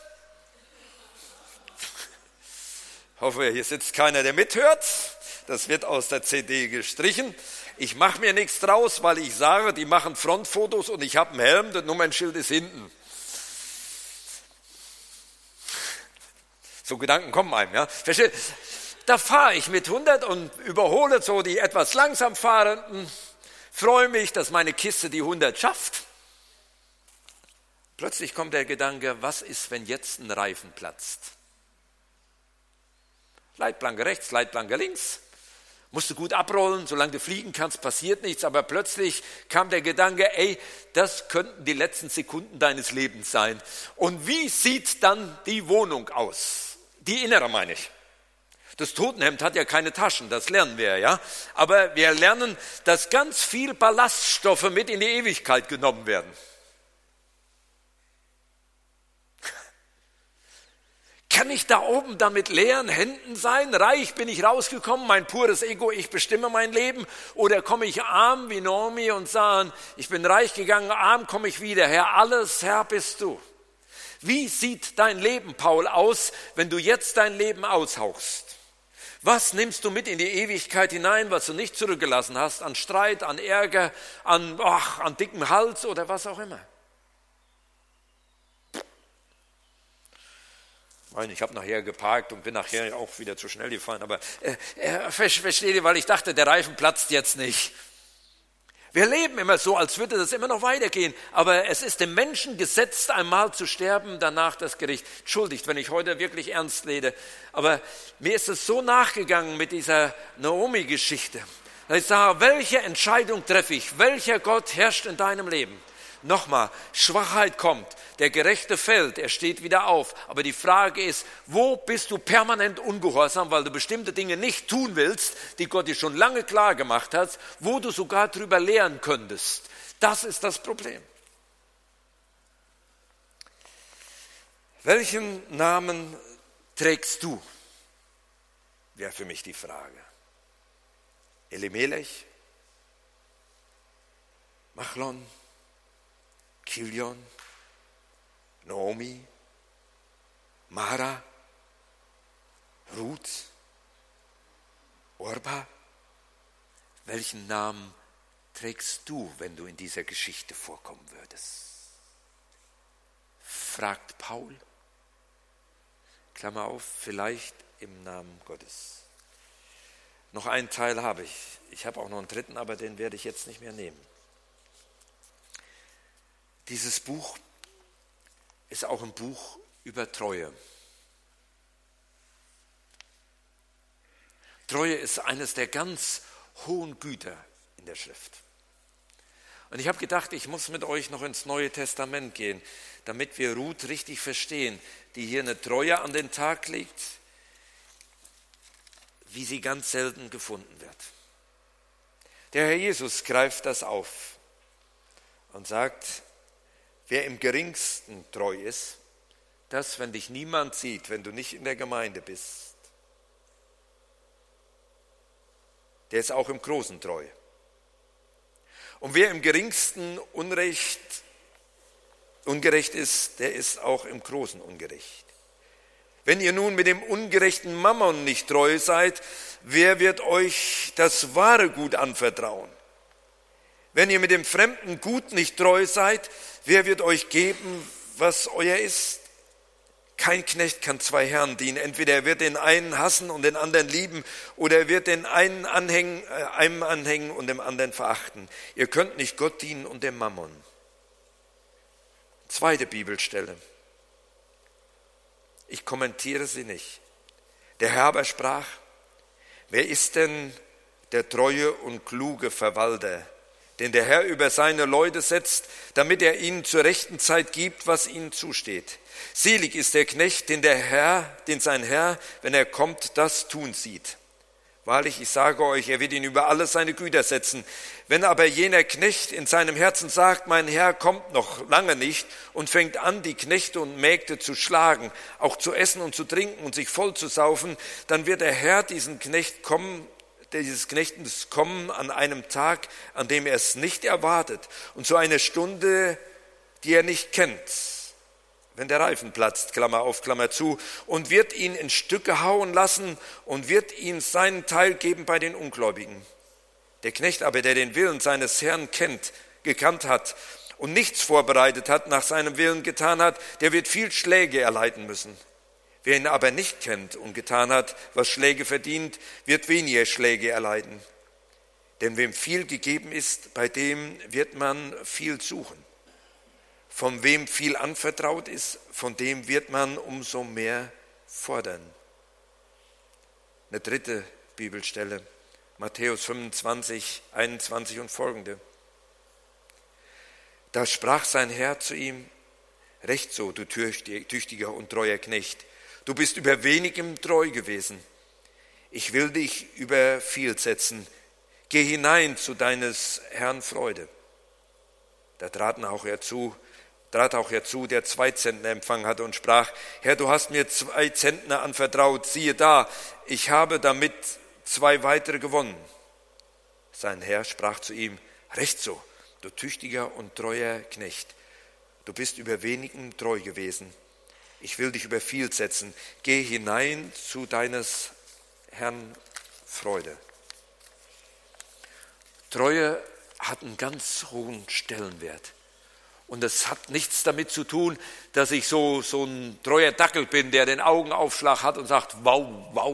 Ich hoffe, hier sitzt keiner, der mithört. Das wird aus der CD gestrichen. Ich mache mir nichts draus, weil ich sage, die machen Frontfotos und ich habe einen Helm, das Nummernschild ist hinten. So Gedanken kommen einem, ja. Versteht? Da fahre ich mit 100 und überhole so die etwas langsam Fahrenden, freue mich, dass meine Kiste die 100 schafft. Plötzlich kommt der Gedanke, was ist, wenn jetzt ein Reifen platzt? Leitplanke rechts, Leitplanke links. Musst du gut abrollen, solange du fliegen kannst, passiert nichts. Aber plötzlich kam der Gedanke, das könnten die letzten Sekunden deines Lebens sein. Und wie sieht dann die Wohnung aus? Die innere meine ich. Das Totenhemd hat ja keine Taschen, das lernen wir ja. Aber wir lernen, dass ganz viel Ballaststoffe mit in die Ewigkeit genommen werden. Kann ich da oben dann mit leeren Händen sein? Reich bin ich rausgekommen, mein pures Ego, ich bestimme mein Leben. Oder komme ich arm wie Naomi und sage, ich bin reich gegangen, arm komme ich wieder. Herr, alles Herr bist du. Wie sieht dein Leben, Paul, aus, wenn du jetzt dein Leben aushauchst? Was nimmst du mit in die Ewigkeit hinein, was du nicht zurückgelassen hast, an Streit, an Ärger, an dickem Hals oder was auch immer? Ich habe nachher geparkt und bin nachher auch wieder zu schnell gefahren, aber versteht ihr, weil ich dachte, der Reifen platzt jetzt nicht. Wir leben immer so, als würde das immer noch weitergehen, aber es ist dem Menschen gesetzt, einmal zu sterben, danach das Gericht. Entschuldigt, wenn ich heute wirklich ernst rede, aber mir ist es so nachgegangen mit dieser Naomi-Geschichte. Ich sage, welche Entscheidung treffe ich? Welcher Gott herrscht in deinem Leben? Nochmal, Schwachheit kommt, der Gerechte fällt, er steht wieder auf. Aber die Frage ist, wo bist du permanent ungehorsam, weil du bestimmte Dinge nicht tun willst, die Gott dir schon lange klar gemacht hat, wo du sogar drüber lehren könntest. Das ist das Problem. Welchen Namen trägst du? Wäre für mich die Frage. Elimelech? Machlon? Kilion, Naomi, Mara, Ruth, Orpa. Welchen Namen trägst du, wenn du in dieser Geschichte vorkommen würdest? Fragt Paul. Klammer auf, vielleicht im Namen Gottes. Noch einen Teil habe ich. Ich habe auch noch einen dritten, aber den werde ich jetzt nicht mehr nehmen. Dieses Buch ist auch ein Buch über Treue. Treue ist eines der ganz hohen Güter in der Schrift. Und ich habe gedacht, ich muss mit euch noch ins Neue Testament gehen, damit wir Ruth richtig verstehen, die hier eine Treue an den Tag legt, wie sie ganz selten gefunden wird. Der Herr Jesus greift das auf und sagt, wer im Geringsten treu ist, dass, wenn dich niemand sieht, wenn du nicht in der Gemeinde bist, der ist auch im Großen treu. Und wer im Geringsten ungerecht ist, der ist auch im Großen ungerecht. Wenn ihr nun mit dem ungerechten Mammon nicht treu seid, wer wird euch das wahre Gut anvertrauen? Wenn ihr mit dem fremden Gut nicht treu seid, wer wird euch geben, was euer ist? Kein Knecht kann zwei Herren dienen. Entweder er wird den einen hassen und den anderen lieben, oder er wird den einen einem anhängen und dem anderen verachten. Ihr könnt nicht Gott dienen und dem Mammon. Zweite Bibelstelle. Ich kommentiere sie nicht. Der Herr aber sprach, wer ist denn der treue und kluge Verwalter, den der Herr über seine Leute setzt, damit er ihnen zur rechten Zeit gibt, was ihnen zusteht. Selig ist der Knecht, den sein Herr, wenn er kommt, das tun sieht. Wahrlich, ich sage euch, er wird ihn über alle seine Güter setzen. Wenn aber jener Knecht in seinem Herzen sagt, mein Herr kommt noch lange nicht, und fängt an, die Knechte und Mägde zu schlagen, auch zu essen und zu trinken und sich voll zu saufen, dann wird der Herr dieses Knechtens kommen an einem Tag, an dem er es nicht erwartet, und zu einer Stunde, die er nicht kennt, wenn der Reifen platzt, Klammer auf, Klammer zu, und wird ihn in Stücke hauen lassen und wird ihm seinen Teil geben bei den Ungläubigen. Der Knecht aber, der den Willen seines Herrn gekannt hat und nichts vorbereitet hat, nach seinem Willen getan hat, der wird viel Schläge erleiden müssen. Wer ihn aber nicht kennt und getan hat, was Schläge verdient, wird weniger Schläge erleiden. Denn wem viel gegeben ist, bei dem wird man viel suchen. Von wem viel anvertraut ist, von dem wird man umso mehr fordern. Eine dritte Bibelstelle, Matthäus 25, 21 und folgende. Da sprach sein Herr zu ihm, recht so, du tüchtiger und treuer Knecht, du bist über wenigem treu gewesen. Ich will dich über viel setzen. Geh hinein zu deines Herrn Freude. Da traten auch herzu trat auch herzu, der 2 Zentner empfangen hatte und sprach, Herr, du hast mir 2 Zentner anvertraut, siehe da, ich habe damit 2 weitere gewonnen. Sein Herr sprach zu ihm, recht so, du tüchtiger und treuer Knecht, du bist über wenigem treu gewesen, ich will dich über viel setzen, geh hinein zu deines Herrn Freude. Treue hat einen ganz hohen Stellenwert. Und das hat nichts damit zu tun, dass ich so ein treuer Dackel bin, der den Augenaufschlag hat und sagt, wow, wow.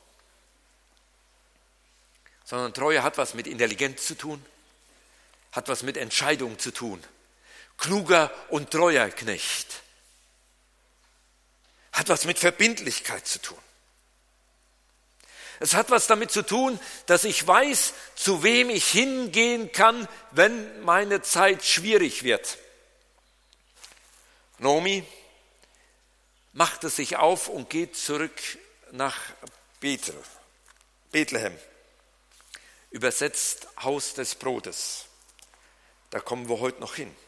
Sondern Treue hat was mit Intelligenz zu tun, hat was mit Entscheidung zu tun. Kluger und treuer Knecht. Hat was mit Verbindlichkeit zu tun. Es hat was damit zu tun, dass ich weiß, zu wem ich hingehen kann, wenn meine Zeit schwierig wird. Naomi machte sich auf und geht zurück nach Bethlehem. Übersetzt Haus des Brotes. Da kommen wir heute noch hin.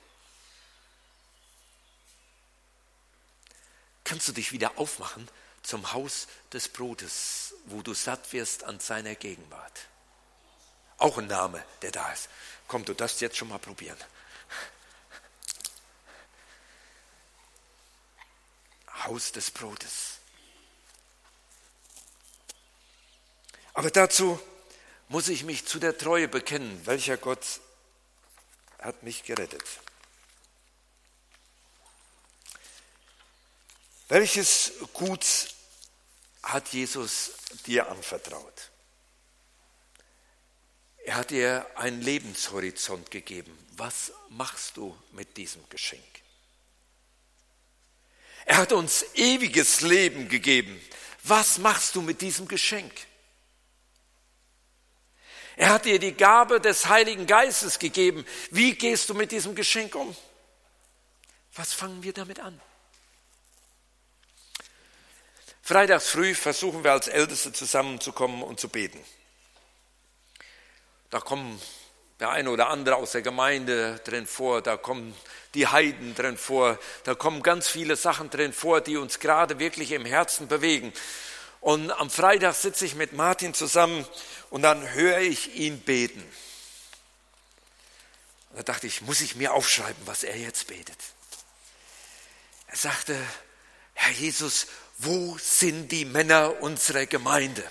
Kannst du dich wieder aufmachen zum Haus des Brotes, wo du satt wirst an seiner Gegenwart? Auch ein Name, der da ist. Komm, du darfst jetzt schon mal probieren. Haus des Brotes. Aber dazu muss ich mich zu der Treue bekennen. Welcher Gott hat mich gerettet? Welches Gut hat Jesus dir anvertraut? Er hat dir einen Lebenshorizont gegeben. Was machst du mit diesem Geschenk? Er hat uns ewiges Leben gegeben. Was machst du mit diesem Geschenk? Er hat dir die Gabe des Heiligen Geistes gegeben. Wie gehst du mit diesem Geschenk um? Was fangen wir damit an? Freitags früh versuchen wir als Älteste zusammenzukommen und zu beten. Da kommen der eine oder andere aus der Gemeinde drin vor, da kommen die Heiden drin vor, da kommen ganz viele Sachen drin vor, die uns gerade wirklich im Herzen bewegen. Und am Freitag sitze ich mit Martin zusammen und dann höre ich ihn beten. Und da dachte ich, muss ich mir aufschreiben, was er jetzt betet. Er sagte, Herr Jesus, wo sind die Männer unserer Gemeinde?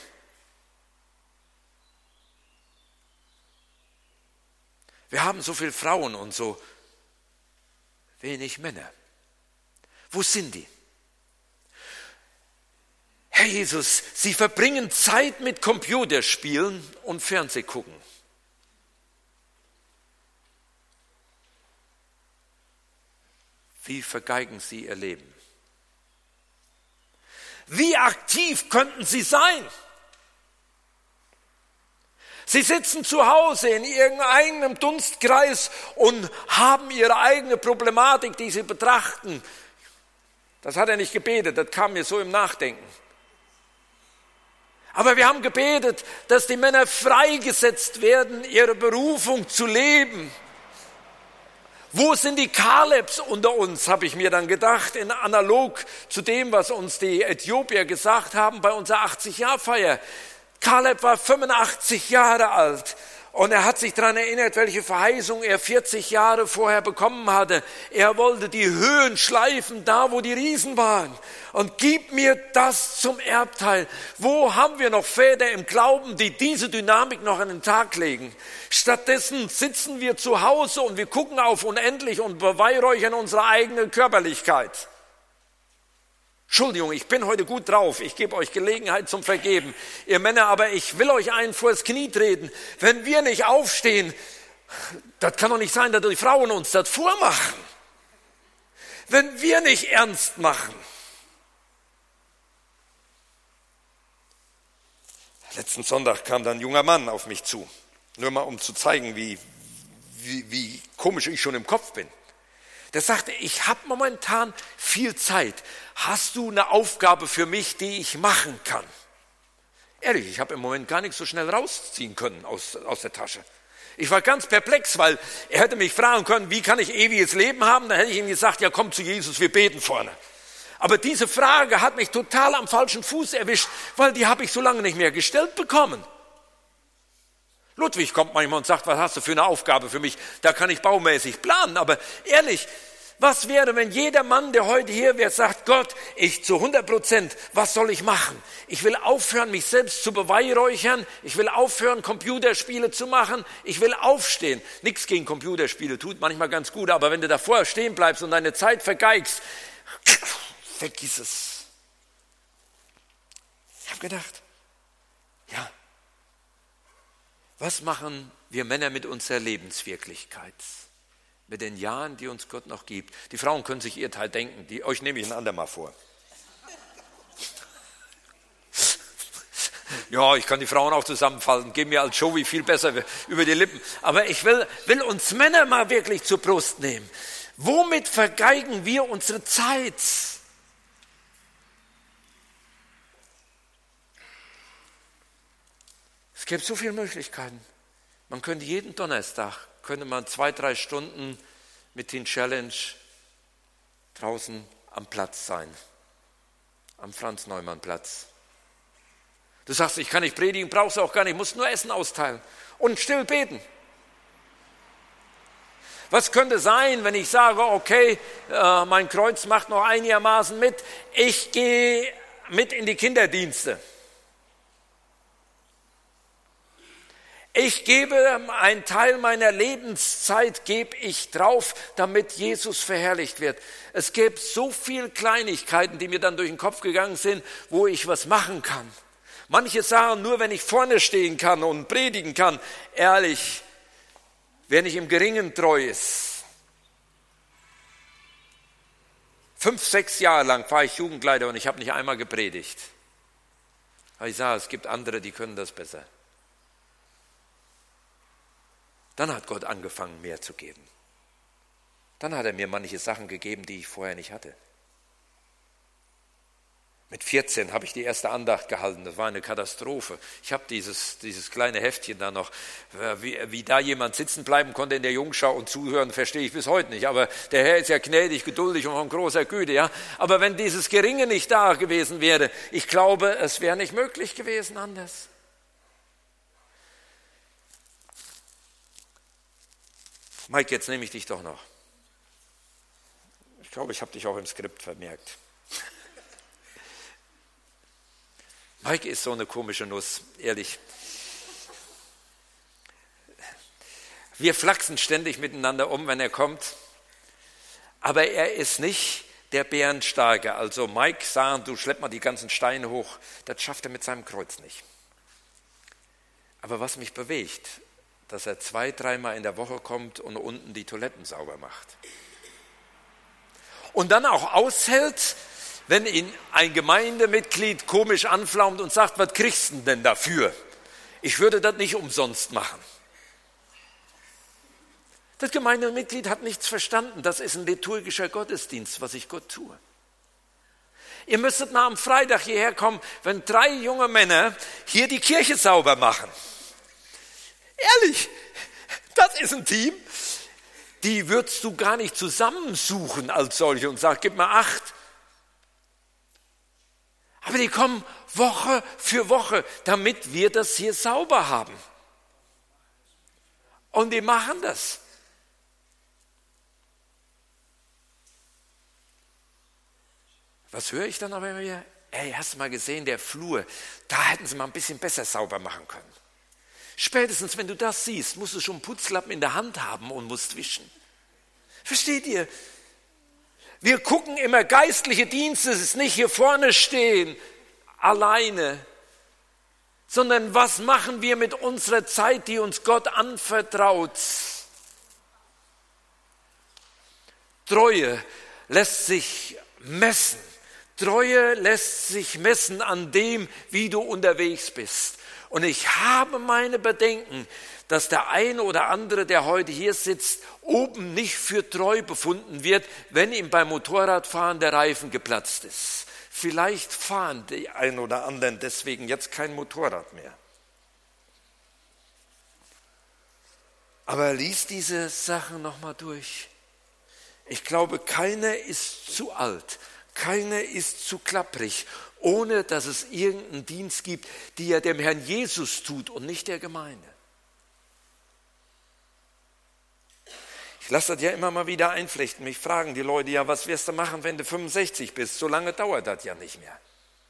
Wir haben so viele Frauen und so wenig Männer. Wo sind die? Herr Jesus, sie verbringen Zeit mit Computerspielen und Fernsehgucken. Wie vergeigen sie ihr Leben? Wie aktiv könnten sie sein? Sie sitzen zu Hause in irgendeinem Dunstkreis und haben ihre eigene Problematik, die sie betrachten. Das hat er nicht gebetet, das kam mir so im Nachdenken. Aber wir haben gebetet, dass die Männer freigesetzt werden, ihre Berufung zu leben. Wo sind die Kalebs unter uns, habe ich mir dann gedacht, in analog zu dem, was uns die Äthiopier gesagt haben bei unserer 80-Jahr-Feier. Kaleb war 85 Jahre alt und er hat sich daran erinnert, welche Verheißung er 40 Jahre vorher bekommen hatte. Er wollte die Höhen schleifen, da wo die Riesen waren. Und gib mir das zum Erbteil. Wo haben wir noch Väter im Glauben, die diese Dynamik noch an den Tag legen? Stattdessen sitzen wir zu Hause und wir gucken auf unendlich und beweihräuchern unsere eigene Körperlichkeit. Entschuldigung, ich bin heute gut drauf, ich gebe euch Gelegenheit zum Vergeben. Ihr Männer, aber ich will euch einen vors Knie treten. Wenn wir nicht aufstehen, das kann doch nicht sein, dass die Frauen uns das vormachen. Wenn wir nicht ernst machen. Letzten Sonntag kam dann ein junger Mann auf mich zu, nur mal um zu zeigen, wie komisch ich schon im Kopf bin. Der sagte, ich habe momentan viel Zeit. Hast du eine Aufgabe für mich, die ich machen kann? Ehrlich, ich habe im Moment gar nicht so schnell rausziehen können aus der Tasche. Ich war ganz perplex, weil er hätte mich fragen können, wie kann ich ewiges Leben haben? Dann hätte ich ihm gesagt, ja komm zu Jesus, wir beten vorne. Aber diese Frage hat mich total am falschen Fuß erwischt, weil die habe ich so lange nicht mehr gestellt bekommen. Ludwig kommt manchmal und sagt, was hast du für eine Aufgabe für mich? Da kann ich baumäßig planen, aber ehrlich, was wäre, wenn jeder Mann, der heute hier wäre, sagt, Gott, ich zu 100%, was soll ich machen? Ich will aufhören, mich selbst zu beweihräuchern. Ich will aufhören, Computerspiele zu machen. Ich will aufstehen. Nichts gegen Computerspiele, tut manchmal ganz gut, aber wenn du davor stehen bleibst und deine Zeit vergeigst, vergiss es. Ich habe gedacht, ja, was machen wir Männer mit unserer Lebenswirklichkeit? Mit den Jahren, die uns Gott noch gibt. Die Frauen können sich ihr Teil denken, euch nehme ich ein andermal vor. Ja, ich kann die Frauen auch zusammenfalten, geben mir als Joey viel besser über die Lippen. Aber ich will uns Männer mal wirklich zur Brust nehmen. Womit vergeigen wir unsere Zeit? Es gibt so viele Möglichkeiten. Man könnte jeden Donnerstag, könnte man 2-3 Stunden mit Teen Challenge draußen am Platz sein. Am Franz-Neumann-Platz. Du sagst, ich kann nicht predigen, brauchst du auch gar nicht, musst nur Essen austeilen und still beten. Was könnte sein, wenn ich sage, okay, mein Kreuz macht noch einigermaßen mit, ich gehe mit in die Kinderdienste. Ich gebe einen Teil meiner Lebenszeit, gebe ich drauf, damit Jesus verherrlicht wird. Es gibt so viele Kleinigkeiten, die mir dann durch den Kopf gegangen sind, wo ich was machen kann. Manche sagen, nur wenn ich vorne stehen kann und predigen kann, ehrlich, wer nicht im Geringen treu ist. 5-6 Jahre lang war ich Jugendleiter und ich habe nicht einmal gepredigt. Aber ich sage, es gibt andere, die können das besser. Dann hat Gott angefangen, mehr zu geben. Dann hat er mir manche Sachen gegeben, die ich vorher nicht hatte. Mit 14 habe ich die erste Andacht gehalten, das war eine Katastrophe. Ich habe dieses kleine Heftchen da noch, wie da jemand sitzen bleiben konnte in der Jungschau und zuhören, verstehe ich bis heute nicht. Aber der Herr ist ja gnädig, geduldig und von großer Güte. Ja? Aber wenn dieses Geringe nicht da gewesen wäre, ich glaube, es wäre nicht möglich gewesen anders. Mike, jetzt nehme ich dich doch noch. Ich glaube, ich habe dich auch im Skript vermerkt. Mike ist so eine komische Nuss, ehrlich. Wir flachsen ständig miteinander um, wenn er kommt. Aber er ist nicht der Bärenstarke. Also Mike sagt, du schlepp mal die ganzen Steine hoch. Das schafft er mit seinem Kreuz nicht. Aber was mich bewegt, dass er 2-3 Mal in der Woche kommt und unten die Toiletten sauber macht. Und dann auch aushält, wenn ihn ein Gemeindemitglied komisch anflaumt und sagt, was kriegst du denn dafür? Ich würde das nicht umsonst machen. Das Gemeindemitglied hat nichts verstanden. Das ist ein liturgischer Gottesdienst, was ich Gott tue. Ihr müsstet mal am Freitag hierher kommen, wenn 3 junge Männer hier die Kirche sauber machen. Ehrlich, das ist ein Team, die würdest du gar nicht zusammensuchen als solche und sagen, gib mal 8. Aber die kommen Woche für Woche, damit wir das hier sauber haben. Und die machen das. Was höre ich dann aber wieder? Ey, hast du mal gesehen, der Flur, da hätten sie mal ein bisschen besser sauber machen können. Spätestens, wenn du das siehst, musst du schon einen Putzlappen in der Hand haben und musst wischen. Versteht ihr? Wir gucken immer geistliche Dienste, es ist nicht hier vorne stehen, alleine, sondern was machen wir mit unserer Zeit, die uns Gott anvertraut? Treue lässt sich messen. Treue lässt sich messen an dem, wie du unterwegs bist. Und ich habe meine Bedenken, dass der eine oder andere, der heute hier sitzt, oben nicht für treu befunden wird, wenn ihm beim Motorradfahren der Reifen geplatzt ist. Vielleicht fahren die einen oder anderen deswegen jetzt kein Motorrad mehr. Aber lies diese Sachen nochmal durch. Ich glaube, keiner ist zu alt, keiner ist zu klapprig, ohne dass es irgendeinen Dienst gibt, die er dem Herrn Jesus tut und nicht der Gemeinde. Ich lasse das ja immer mal wieder einflechten. Mich fragen die Leute, ja, was wirst du machen, wenn du 65 bist? So lange dauert das ja nicht mehr.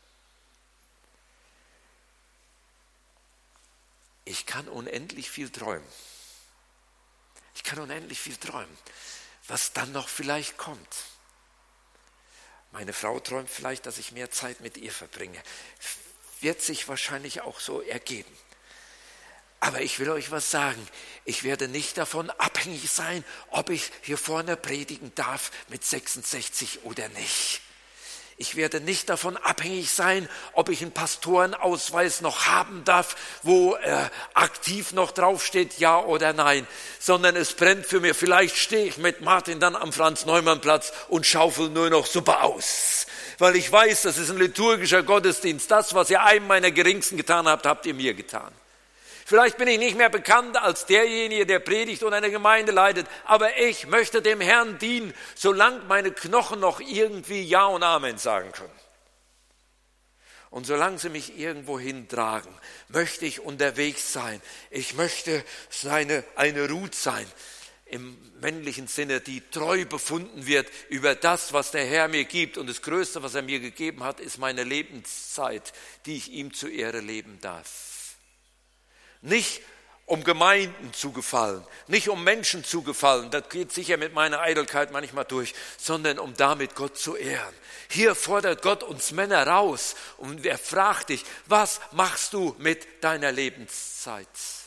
Ich kann unendlich viel träumen. Ich kann unendlich viel träumen, was dann noch vielleicht kommt. Meine Frau träumt vielleicht, dass ich mehr Zeit mit ihr verbringe. Wird sich wahrscheinlich auch so ergeben. Aber ich will euch was sagen, ich werde nicht davon abhängig sein, ob ich hier vorne predigen darf mit 66 oder nicht. Ich werde nicht davon abhängig sein, ob ich einen Pastorenausweis noch haben darf, wo aktiv noch draufsteht, ja oder nein, sondern es brennt für mich. Vielleicht stehe ich mit Martin dann am Franz-Neumann-Platz und schaufel nur noch Suppe aus, weil ich weiß, das ist ein liturgischer Gottesdienst. Das, was ihr einem meiner Geringsten getan habt, habt ihr mir getan. Vielleicht bin ich nicht mehr bekannt als derjenige, der predigt und eine Gemeinde leitet, aber ich möchte dem Herrn dienen, solange meine Knochen noch irgendwie Ja und Amen sagen können. Und solange sie mich irgendwo hintragen, möchte ich unterwegs sein. Ich möchte eine Ruth sein, im männlichen Sinne, die treu befunden wird über das, was der Herr mir gibt. Und das Größte, was er mir gegeben hat, ist meine Lebenszeit, die ich ihm zu Ehre leben darf. Nicht um Gemeinden zu gefallen, nicht um Menschen zu gefallen, das geht sicher mit meiner Eitelkeit manchmal durch, sondern um damit Gott zu ehren. Hier fordert Gott uns Männer raus und er fragt dich, was machst du mit deiner Lebenszeit?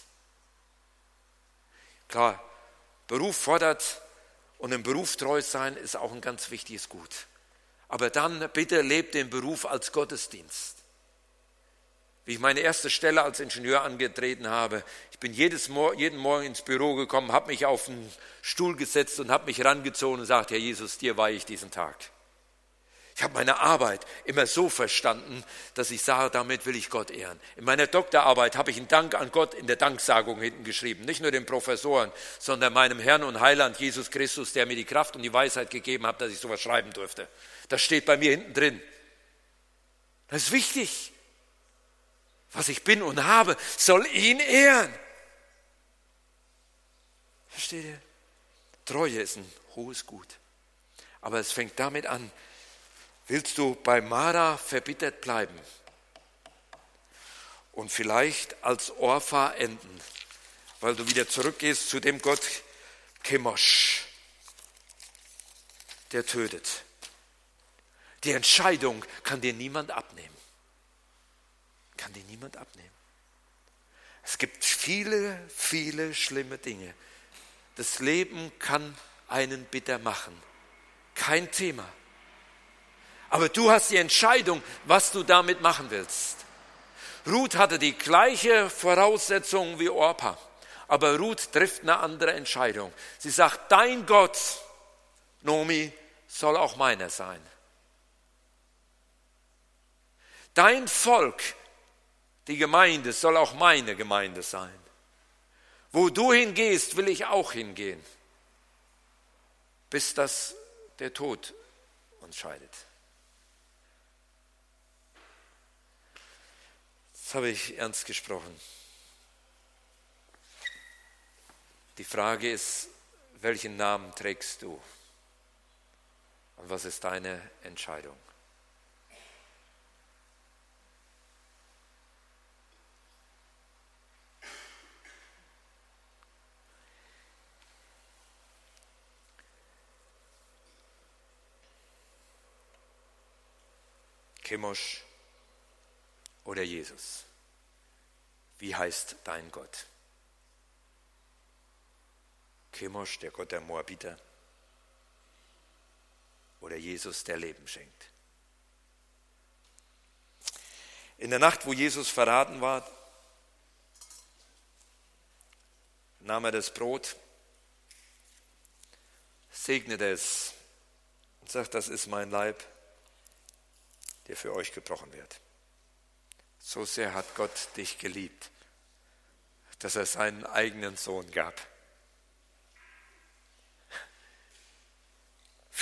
Klar, Beruf fordert und im Beruf treu sein ist auch ein ganz wichtiges Gut. Aber dann bitte lebt den Beruf als Gottesdienst. Wie ich meine erste Stelle als Ingenieur angetreten habe, ich bin jeden Morgen ins Büro gekommen, habe mich auf einen Stuhl gesetzt und habe mich rangezogen und gesagt, Herr Jesus, dir weihe ich diesen Tag. Ich habe meine Arbeit immer so verstanden, dass ich sage, damit will ich Gott ehren. In meiner Doktorarbeit habe ich einen Dank an Gott in der Danksagung hinten geschrieben. Nicht nur den Professoren, sondern meinem Herrn und Heiland Jesus Christus, der mir die Kraft und die Weisheit gegeben hat, dass ich sowas schreiben durfte. Das steht bei mir hinten drin. Das ist wichtig. Was ich bin und habe, soll ihn ehren. Versteht ihr? Treue ist ein hohes Gut. Aber es fängt damit an, willst du bei Mara verbittert bleiben und vielleicht als Orpha enden, weil du wieder zurückgehst zu dem Gott Chemosh, der tötet. Die Entscheidung kann dir niemand abnehmen. Kann dir niemand abnehmen. Es gibt viele, viele schlimme Dinge. Das Leben kann einen bitter machen. Kein Thema. Aber du hast die Entscheidung, was du damit machen willst. Ruth hatte die gleiche Voraussetzung wie Orpa. Aber Ruth trifft eine andere Entscheidung. Sie sagt, dein Gott, Nomi, soll auch meiner sein. Dein Volk, die Gemeinde, soll auch meine Gemeinde sein. Wo du hingehst, will ich auch hingehen, bis das der Tod uns scheidet. Das habe ich ernst gesprochen. Die Frage ist, welchen Namen trägst du? Und was ist deine Entscheidung? Chemosh oder Jesus? Wie heißt dein Gott? Chemosh, der Gott der Moabiter, oder Jesus, der Leben schenkt? In der Nacht, wo Jesus verraten war, nahm er das Brot, segnete es und sagt, das ist mein Leib, der für euch gebrochen wird. So sehr hat Gott dich geliebt, dass er seinen eigenen Sohn gab,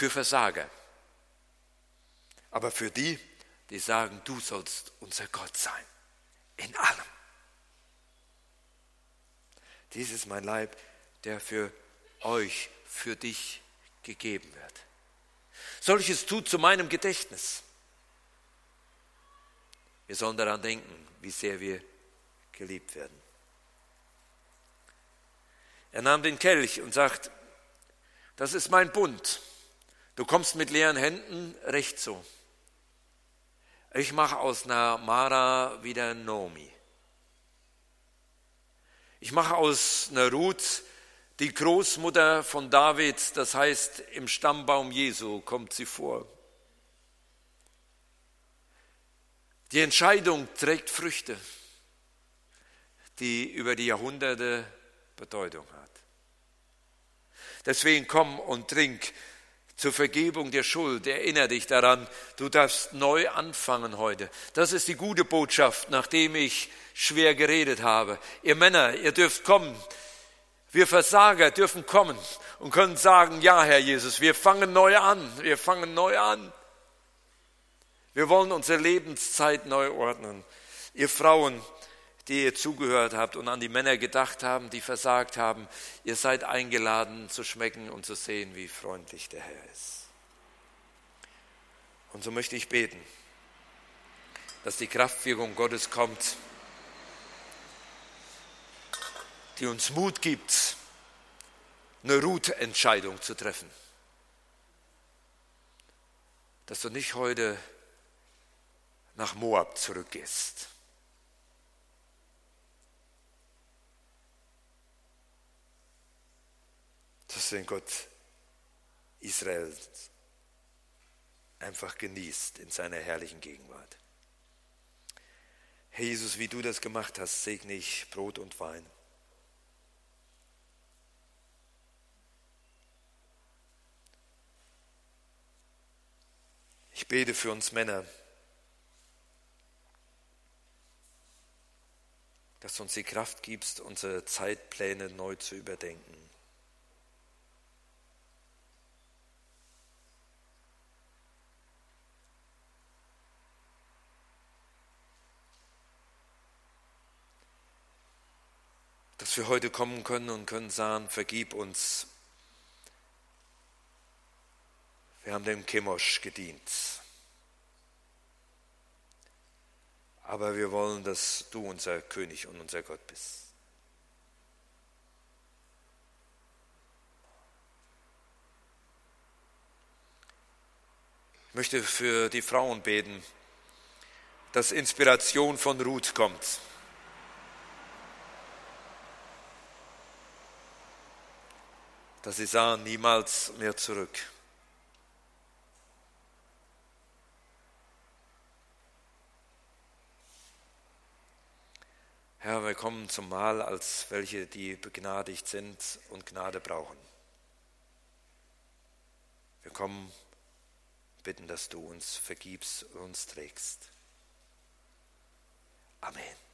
für Versager. Aber für die, die sagen, du sollst unser Gott sein. In allem. Dies ist mein Leib, der für euch, für dich gegeben wird. Solches tut zu meinem Gedächtnis. Wir sollen daran denken, wie sehr wir geliebt werden. Er nahm den Kelch und sagt, das ist mein Bund. Du kommst mit leeren Händen, recht so. Ich mache aus einer Mara wieder Nomi. Ich mache aus einer Ruth die Großmutter von David, das heißt, im Stammbaum Jesu kommt sie vor. Die Entscheidung trägt Früchte, die über die Jahrhunderte Bedeutung hat. Deswegen komm und trink zur Vergebung der Schuld. Erinnere dich daran, du darfst neu anfangen heute. Das ist die gute Botschaft, nachdem ich schwer geredet habe. Ihr Männer, ihr dürft kommen. Wir Versager dürfen kommen und können sagen, ja, Herr Jesus, wir fangen neu an. Wir fangen neu an. Wir wollen unsere Lebenszeit neu ordnen. Ihr Frauen, die ihr zugehört habt und an die Männer gedacht haben, die versagt haben, ihr seid eingeladen zu schmecken und zu sehen, wie freundlich der Herr ist. Und so möchte ich beten, dass die Kraftwirkung Gottes kommt, die uns Mut gibt, eine Ruth-Entscheidung zu treffen. Dass du nicht heute nach Moab zurückgehst. Dass du den Gott Israels einfach genießt in seiner herrlichen Gegenwart. Herr Jesus, wie du das gemacht hast, segne ich Brot und Wein. Ich bete für uns Männer, dass du uns die Kraft gibst, unsere Zeitpläne neu zu überdenken. Dass wir heute kommen können und können sagen, vergib uns. Wir haben dem Chemosh gedient. Aber wir wollen, dass du unser König und unser Gott bist. Ich möchte für die Frauen beten, dass Inspiration von Ruth kommt. Dass sie sagen, niemals mehr zurück. Herr, wir kommen zum Mahl als welche, die begnadigt sind und Gnade brauchen. Wir kommen, bitten, dass du uns vergibst und uns trägst. Amen.